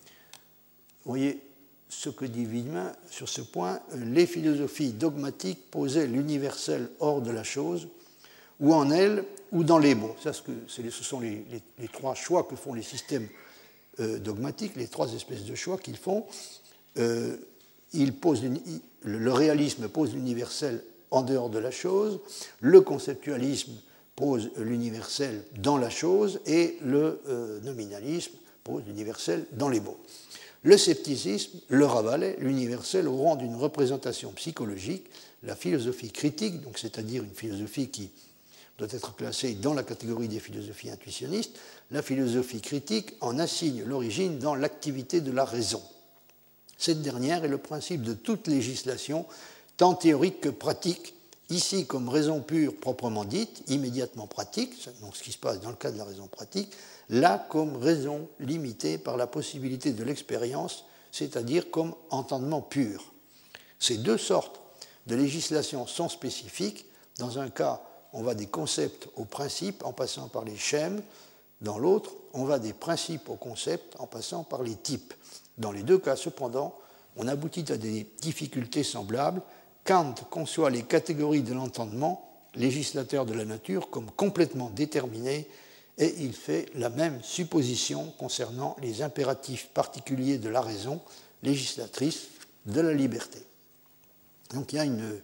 Vous voyez ce que dit Villemin sur ce point: les philosophies dogmatiques posaient l'universel hors de la chose, ou en elle, ou dans les mots. Ça, ce sont les, les, les trois choix que font les systèmes euh, dogmatiques, les trois espèces de choix qu'ils font. Euh, ils posent une, le réalisme pose l'universel en dehors de la chose, le conceptualisme pose l'universel dans la chose et le euh, nominalisme pose l'universel dans les mots. Le scepticisme le ravalait l'universel au rang d'une représentation psychologique, la philosophie critique, donc c'est-à-dire une philosophie qui doit être classée dans la catégorie des philosophies intuitionnistes, la philosophie critique en assigne l'origine dans l'activité de la raison. Cette dernière est le principe de toute législation, tant théorique que pratique, ici comme raison pure proprement dite, immédiatement pratique, donc ce qui se passe dans le cas de la raison pratique, là comme raison limitée par la possibilité de l'expérience, c'est-à-dire comme entendement pur. Ces deux sortes de législation sont spécifiques. Dans un cas, on va des concepts aux principes en passant par les schèmes. Dans l'autre, on va des principes aux concepts en passant par les types. Dans les deux cas, cependant, on aboutit à des difficultés semblables. Kant conçoit les catégories de l'entendement, législateur de la nature, comme complètement déterminées, et il fait la même supposition concernant les impératifs particuliers de la raison, législatrice de la liberté. Donc il y a une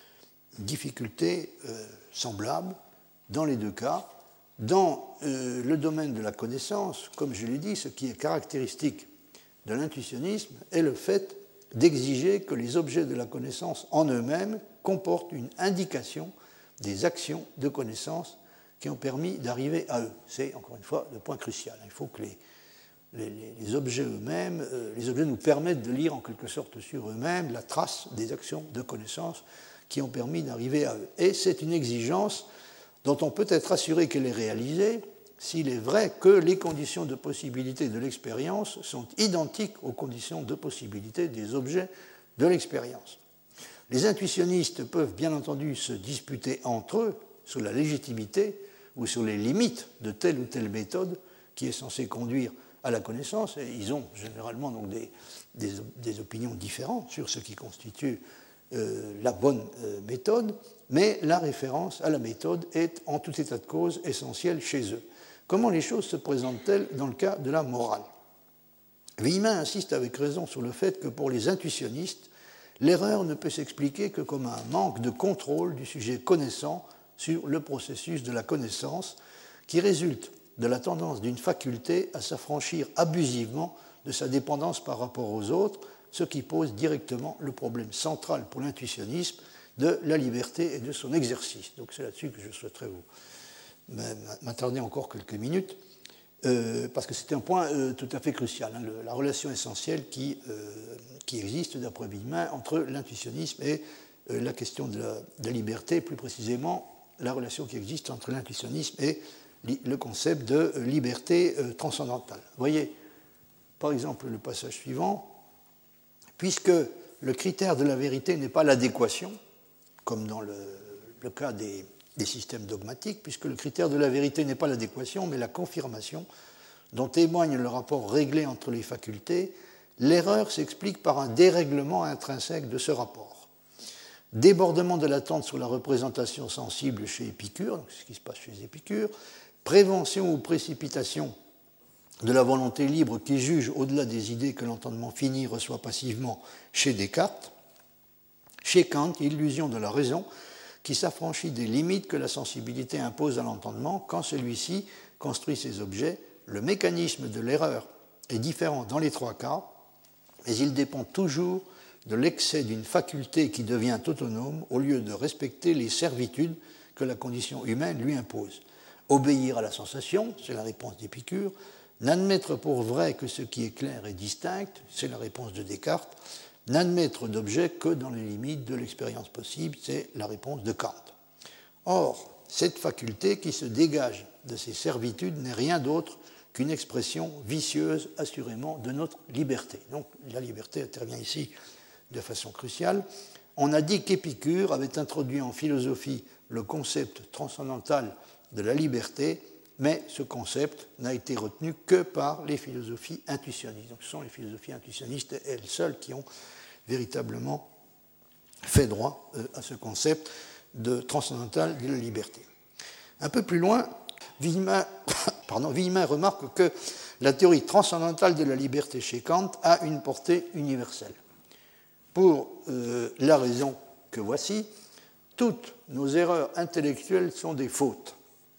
difficulté euh, semblable dans les deux cas. Dans euh, le domaine de la connaissance, comme je l'ai dit, ce qui est caractéristique de l'intuitionnisme est le fait d'exiger que les objets de la connaissance en eux-mêmes comportent une indication des actions de connaissance qui ont permis d'arriver à eux. C'est, encore une fois, le point crucial. Il faut que les, les, les objets eux-mêmes, euh, les objets nous permettent de lire en quelque sorte sur eux-mêmes la trace des actions de connaissance qui ont permis d'arriver à eux. Et c'est une exigence dont on peut être assuré qu'elle est réalisée s'il est vrai que les conditions de possibilité de l'expérience sont identiques aux conditions de possibilité des objets de l'expérience. Les intuitionnistes peuvent bien entendu se disputer entre eux sur la légitimité ou sur les limites de telle ou telle méthode qui est censée conduire à la connaissance, et ils ont généralement donc des, des, des opinions différentes sur ce qui constitue euh, la bonne euh, méthode, mais la référence à la méthode est en tout état de cause essentielle chez eux. Comment les choses se présentent-elles dans le cas de la morale ? Villemin insiste avec raison sur le fait que pour les intuitionnistes, l'erreur ne peut s'expliquer que comme un manque de contrôle du sujet connaissant sur le processus de la connaissance qui résulte de la tendance d'une faculté à s'affranchir abusivement de sa dépendance par rapport aux autres, ce qui pose directement le problème central pour l'intuitionnisme de la liberté et de son exercice. Donc c'est là-dessus que je souhaiterais vous m'attarder encore quelques minutes, euh, parce que c'est un point euh, tout à fait crucial, hein, le, la relation essentielle qui, euh, qui existe, d'après Villemin, entre l'intuitionnisme et euh, la question de la, de la liberté, plus précisément la relation qui existe entre l'intuitionnisme et li, le concept de euh, liberté euh, transcendantale. Vous voyez, par exemple, le passage suivant, puisque le critère de la vérité n'est pas l'adéquation, comme dans le, le cas des des systèmes dogmatiques, puisque le critère de la vérité n'est pas l'adéquation, mais la confirmation, dont témoigne le rapport réglé entre les facultés, l'erreur s'explique par un dérèglement intrinsèque de ce rapport. Débordement de l'attente sur la représentation sensible chez Épicure, donc ce qui se passe chez Épicure, prévention ou précipitation de la volonté libre qui juge au-delà des idées que l'entendement fini reçoit passivement chez Descartes, chez Kant, illusion de la raison, qui s'affranchit des limites que la sensibilité impose à l'entendement quand celui-ci construit ses objets. Le mécanisme de l'erreur est différent dans les trois cas, mais il dépend toujours de l'excès d'une faculté qui devient autonome au lieu de respecter les servitudes que la condition humaine lui impose. Obéir à la sensation, c'est la réponse d'Épicure. N'admettre pour vrai que ce qui est clair est distinct, c'est la réponse de Descartes. N'admettre d'objet que dans les limites de l'expérience possible, c'est la réponse de Kant. Or, cette faculté qui se dégage de ces servitudes n'est rien d'autre qu'une expression vicieuse, assurément, de notre liberté. Donc, la liberté intervient ici de façon cruciale. On a dit qu'Épicure avait introduit en philosophie le concept transcendantal de la liberté, mais ce concept n'a été retenu que par les philosophies intuitionnistes. Donc, ce sont les philosophies intuitionnistes, elles seules, qui ont véritablement fait droit à ce concept de transcendantal de la liberté. Un peu plus loin, Villemin, pardon, Villemin remarque que la théorie transcendantale de la liberté chez Kant a une portée universelle. Pour euh, la raison que voici, toutes nos erreurs intellectuelles sont des fautes.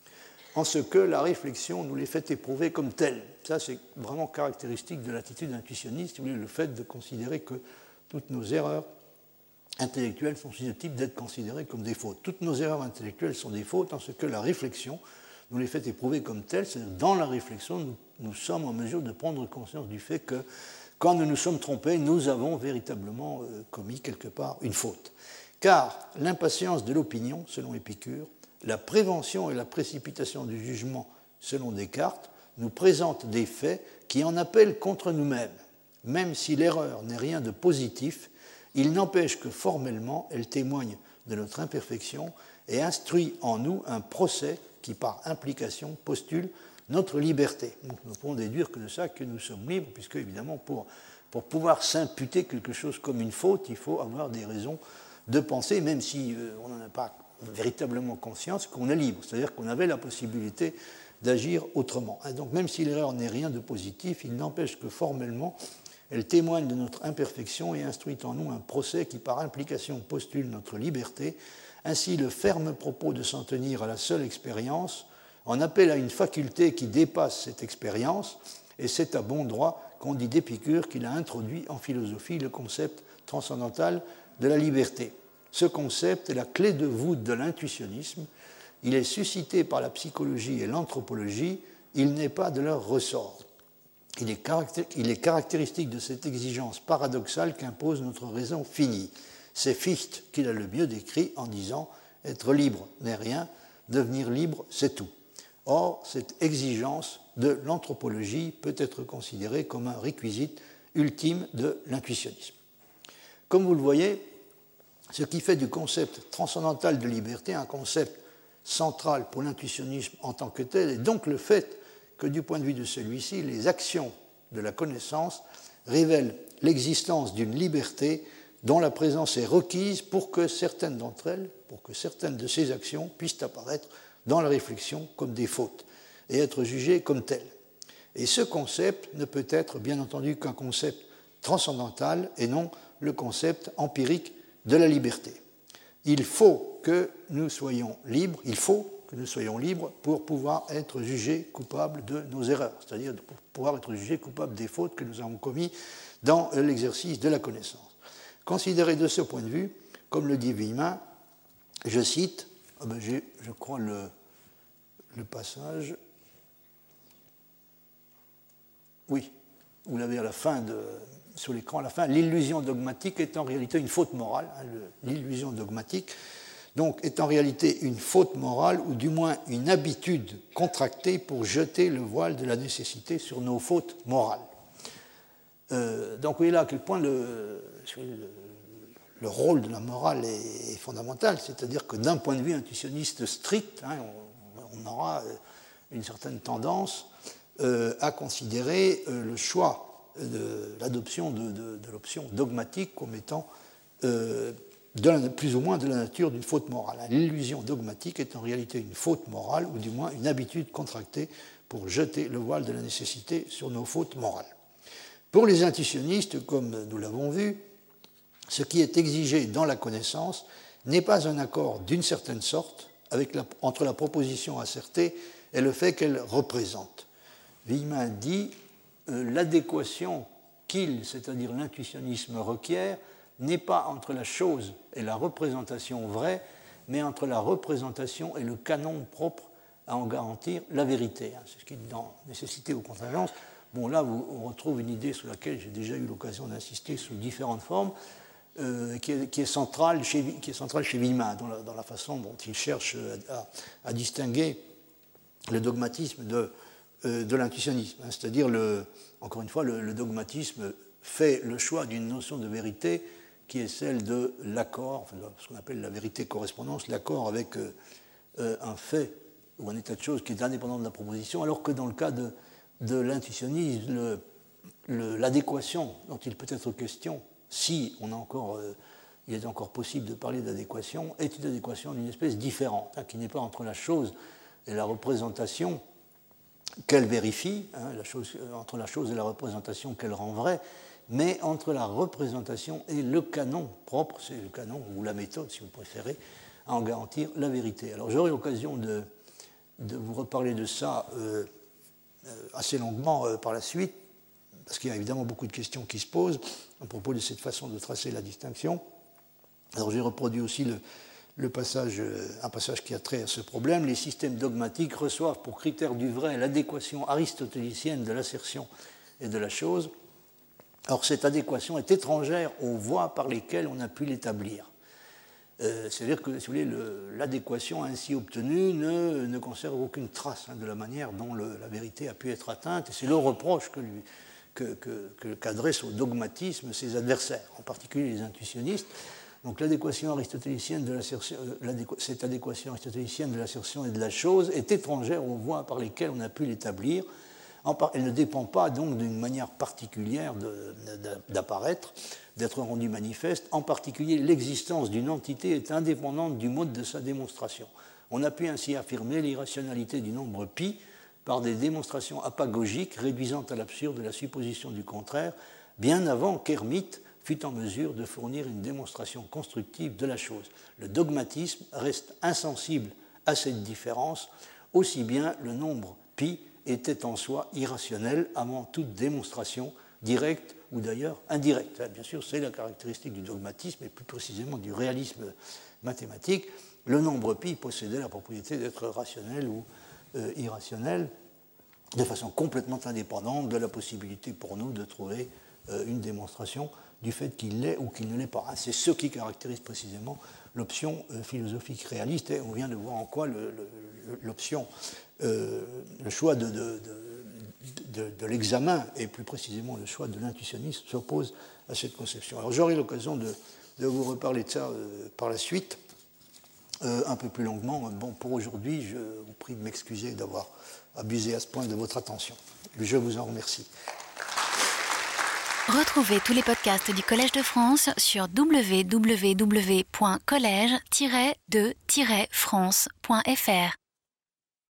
en ce que la réflexion nous les fait éprouver comme telles. Ça, c'est vraiment caractéristique de l'attitude intuitionniste, le fait de considérer que toutes nos erreurs intellectuelles sont susceptibles d'être considérées comme des fautes. Toutes nos erreurs intellectuelles sont des fautes en ce que la réflexion nous les fait éprouver comme telles. C'est-à-dire, dans la réflexion, nous, nous sommes en mesure de prendre conscience du fait que, quand nous nous sommes trompés, nous avons véritablement euh, commis quelque part une faute. Car l'impatience de l'opinion, selon Épicure, la prévention et la précipitation du jugement, selon Descartes, nous présentent des faits qui en appellent contre nous-mêmes. Même si l'erreur n'est rien de positif, il n'empêche que formellement, elle témoigne de notre imperfection et instruit en nous un procès qui, par implication, postule notre liberté. Donc, nous pouvons déduire que de ça que nous sommes libres, puisque, évidemment, pour, pour pouvoir s'imputer quelque chose comme une faute, il faut avoir des raisons de penser, même si euh, on n'en a pas véritablement conscience, qu'on est libre, c'est-à-dire qu'on avait la possibilité d'agir autrement. Et donc, même si l'erreur n'est rien de positif, il n'empêche que formellement, elle témoigne de notre imperfection et instruit en nous un procès qui, par implication, postule notre liberté. Ainsi, le ferme propos de s'en tenir à la seule expérience en appelle à une faculté qui dépasse cette expérience, et c'est à bon droit qu'on dit d'Épicure qu'il a introduit en philosophie le concept transcendantal de la liberté. Ce concept est la clé de voûte de l'intuitionnisme. Il est suscité par la psychologie et l'anthropologie, il n'est pas de leur ressort. Il est, il est caractéristique de cette exigence paradoxale qu'impose notre raison finie. C'est Fichte qui l'a le mieux décrit en disant « Être libre n'est rien, devenir libre, c'est tout ». Or, cette exigence de l'anthropologie peut être considérée comme un réquisite ultime de l'intuitionnisme. Comme vous le voyez, ce qui fait du concept transcendantal de liberté un concept central pour l'intuitionnisme en tant que tel, est donc le fait que du point de vue de celui-ci, les actions de la connaissance révèlent l'existence d'une liberté dont la présence est requise pour que certaines d'entre elles, pour que certaines de ces actions puissent apparaître dans la réflexion comme des fautes et être jugées comme telles. Et ce concept ne peut être, bien entendu, qu'un concept transcendantal et non le concept empirique de la liberté. Il faut que nous soyons libres, il faut que nous soyons libres pour pouvoir être jugés coupables de nos erreurs, c'est-à-dire pour pouvoir être jugés coupables des fautes que nous avons commises dans l'exercice de la connaissance. Considéré de ce point de vue, comme le dit Villemin, je cite, ah ben j'ai, je crois, le, le passage, oui, vous l'avez à la fin de... sur l'écran à la fin, l'illusion dogmatique est en réalité une faute morale. Hein, le, l'illusion dogmatique donc, est en réalité une faute morale, ou du moins une habitude contractée pour jeter le voile de la nécessité sur nos fautes morales. Euh, donc, vous voyez là à quel point le, le, le rôle de la morale est, est fondamental, c'est-à-dire que d'un point de vue intuitionniste strict, hein, on, on aura une certaine tendance euh, à considérer euh, le choix de l'adoption de, de, de l'option dogmatique comme étant euh, de la, plus ou moins de la nature d'une faute morale. L'illusion dogmatique est en réalité une faute morale, ou du moins une habitude contractée pour jeter le voile de la nécessité sur nos fautes morales. Pour les intuitionnistes, comme nous l'avons vu, ce qui est exigé dans la connaissance n'est pas un accord d'une certaine sorte avec la, entre la proposition assertée et le fait qu'elle représente. Villemin dit euh, l'adéquation qu'il, c'est-à-dire l'intuitionnisme, requiert n'est pas entre la chose et la représentation vraie, mais entre la représentation et le canon propre à en garantir la vérité. C'est ce qui est dans Nécessité ou contingence. Bon, là, on retrouve une idée sur laquelle j'ai déjà eu l'occasion d'insister sous différentes formes, euh, qui, est, qui, est centrale chez, qui est centrale chez Villemin, dans la, dans la façon dont il cherche à, à distinguer le dogmatisme de, euh, de l'intuitionnisme. Hein, c'est-à-dire, le, encore une fois, le, le dogmatisme fait le choix d'une notion de vérité qui est celle de l'accord, enfin, ce qu'on appelle la vérité-correspondance, l'accord avec euh, euh, un fait ou un état de choses qui est indépendant de la proposition, alors que dans le cas de, de l'intuitionnisme, le, le, l'adéquation dont il peut être question, si on a encore, euh, il est encore possible de parler d'adéquation, est une adéquation d'une espèce différente, hein, qui n'est pas entre la chose et la représentation qu'elle vérifie, hein, la chose, entre la chose et la représentation qu'elle rend vraie, mais entre la représentation et le canon propre, c'est le canon ou la méthode, si vous préférez, à en garantir la vérité. Alors j'aurai l'occasion de, de vous reparler de ça euh, assez longuement euh, par la suite, parce qu'il y a évidemment beaucoup de questions qui se posent à propos de cette façon de tracer la distinction. Alors j'ai reproduit aussi le, le passage, un passage qui a trait à ce problème. Les systèmes dogmatiques reçoivent pour critère du vrai l'adéquation aristotélicienne de l'assertion et de la chose. Or, cette adéquation est étrangère aux voies par lesquelles on a pu l'établir. Euh, c'est-à-dire que, si vous voulez, le, l'adéquation ainsi obtenue ne, ne conserve aucune trace hein, de la manière dont le, la vérité a pu être atteinte. Et c'est le reproche que, lui, que, que, que, qu'adressent au dogmatisme ses adversaires, en particulier les intuitionnistes. Donc l'adéquation aristotélicienne de l'assertion, l'adéqu- cette adéquation aristotélicienne de l'assertion et de la chose est étrangère aux voies par lesquelles on a pu l'établir. Elle ne dépend pas donc d'une manière particulière de, de, d'apparaître, d'être rendue manifeste. En particulier, l'existence d'une entité est indépendante du mode de sa démonstration. On a pu ainsi affirmer l'irrationalité du nombre pi par des démonstrations apagogiques réduisant à l'absurde la supposition du contraire, bien avant qu'Hermite fut en mesure de fournir une démonstration constructive de la chose. Le dogmatisme reste insensible à cette différence, aussi bien le nombre pi était en soi irrationnel avant toute démonstration directe ou d'ailleurs indirecte. Bien sûr, c'est la caractéristique du dogmatisme et plus précisément du réalisme mathématique. Le nombre pi possédait la propriété d'être rationnel ou euh, irrationnel de façon complètement indépendante de la possibilité pour nous de trouver euh, une démonstration du fait qu'il l'est ou qu'il ne l'est pas. C'est ce qui caractérise précisément l'option euh, philosophique réaliste, et on vient de voir en quoi le, le, l'option, euh, le choix de, de, de, de, de l'examen, et plus précisément le choix de l'intuitionnisme, s'oppose à cette conception. Alors j'aurai l'occasion de, de vous reparler de ça euh, par la suite, euh, un peu plus longuement. Bon, pour aujourd'hui, je vous prie de m'excuser d'avoir abusé à ce point de votre attention. Je vous en remercie. Retrouvez tous les podcasts du Collège de France sur w w w point collège tiret de tiret france point f r.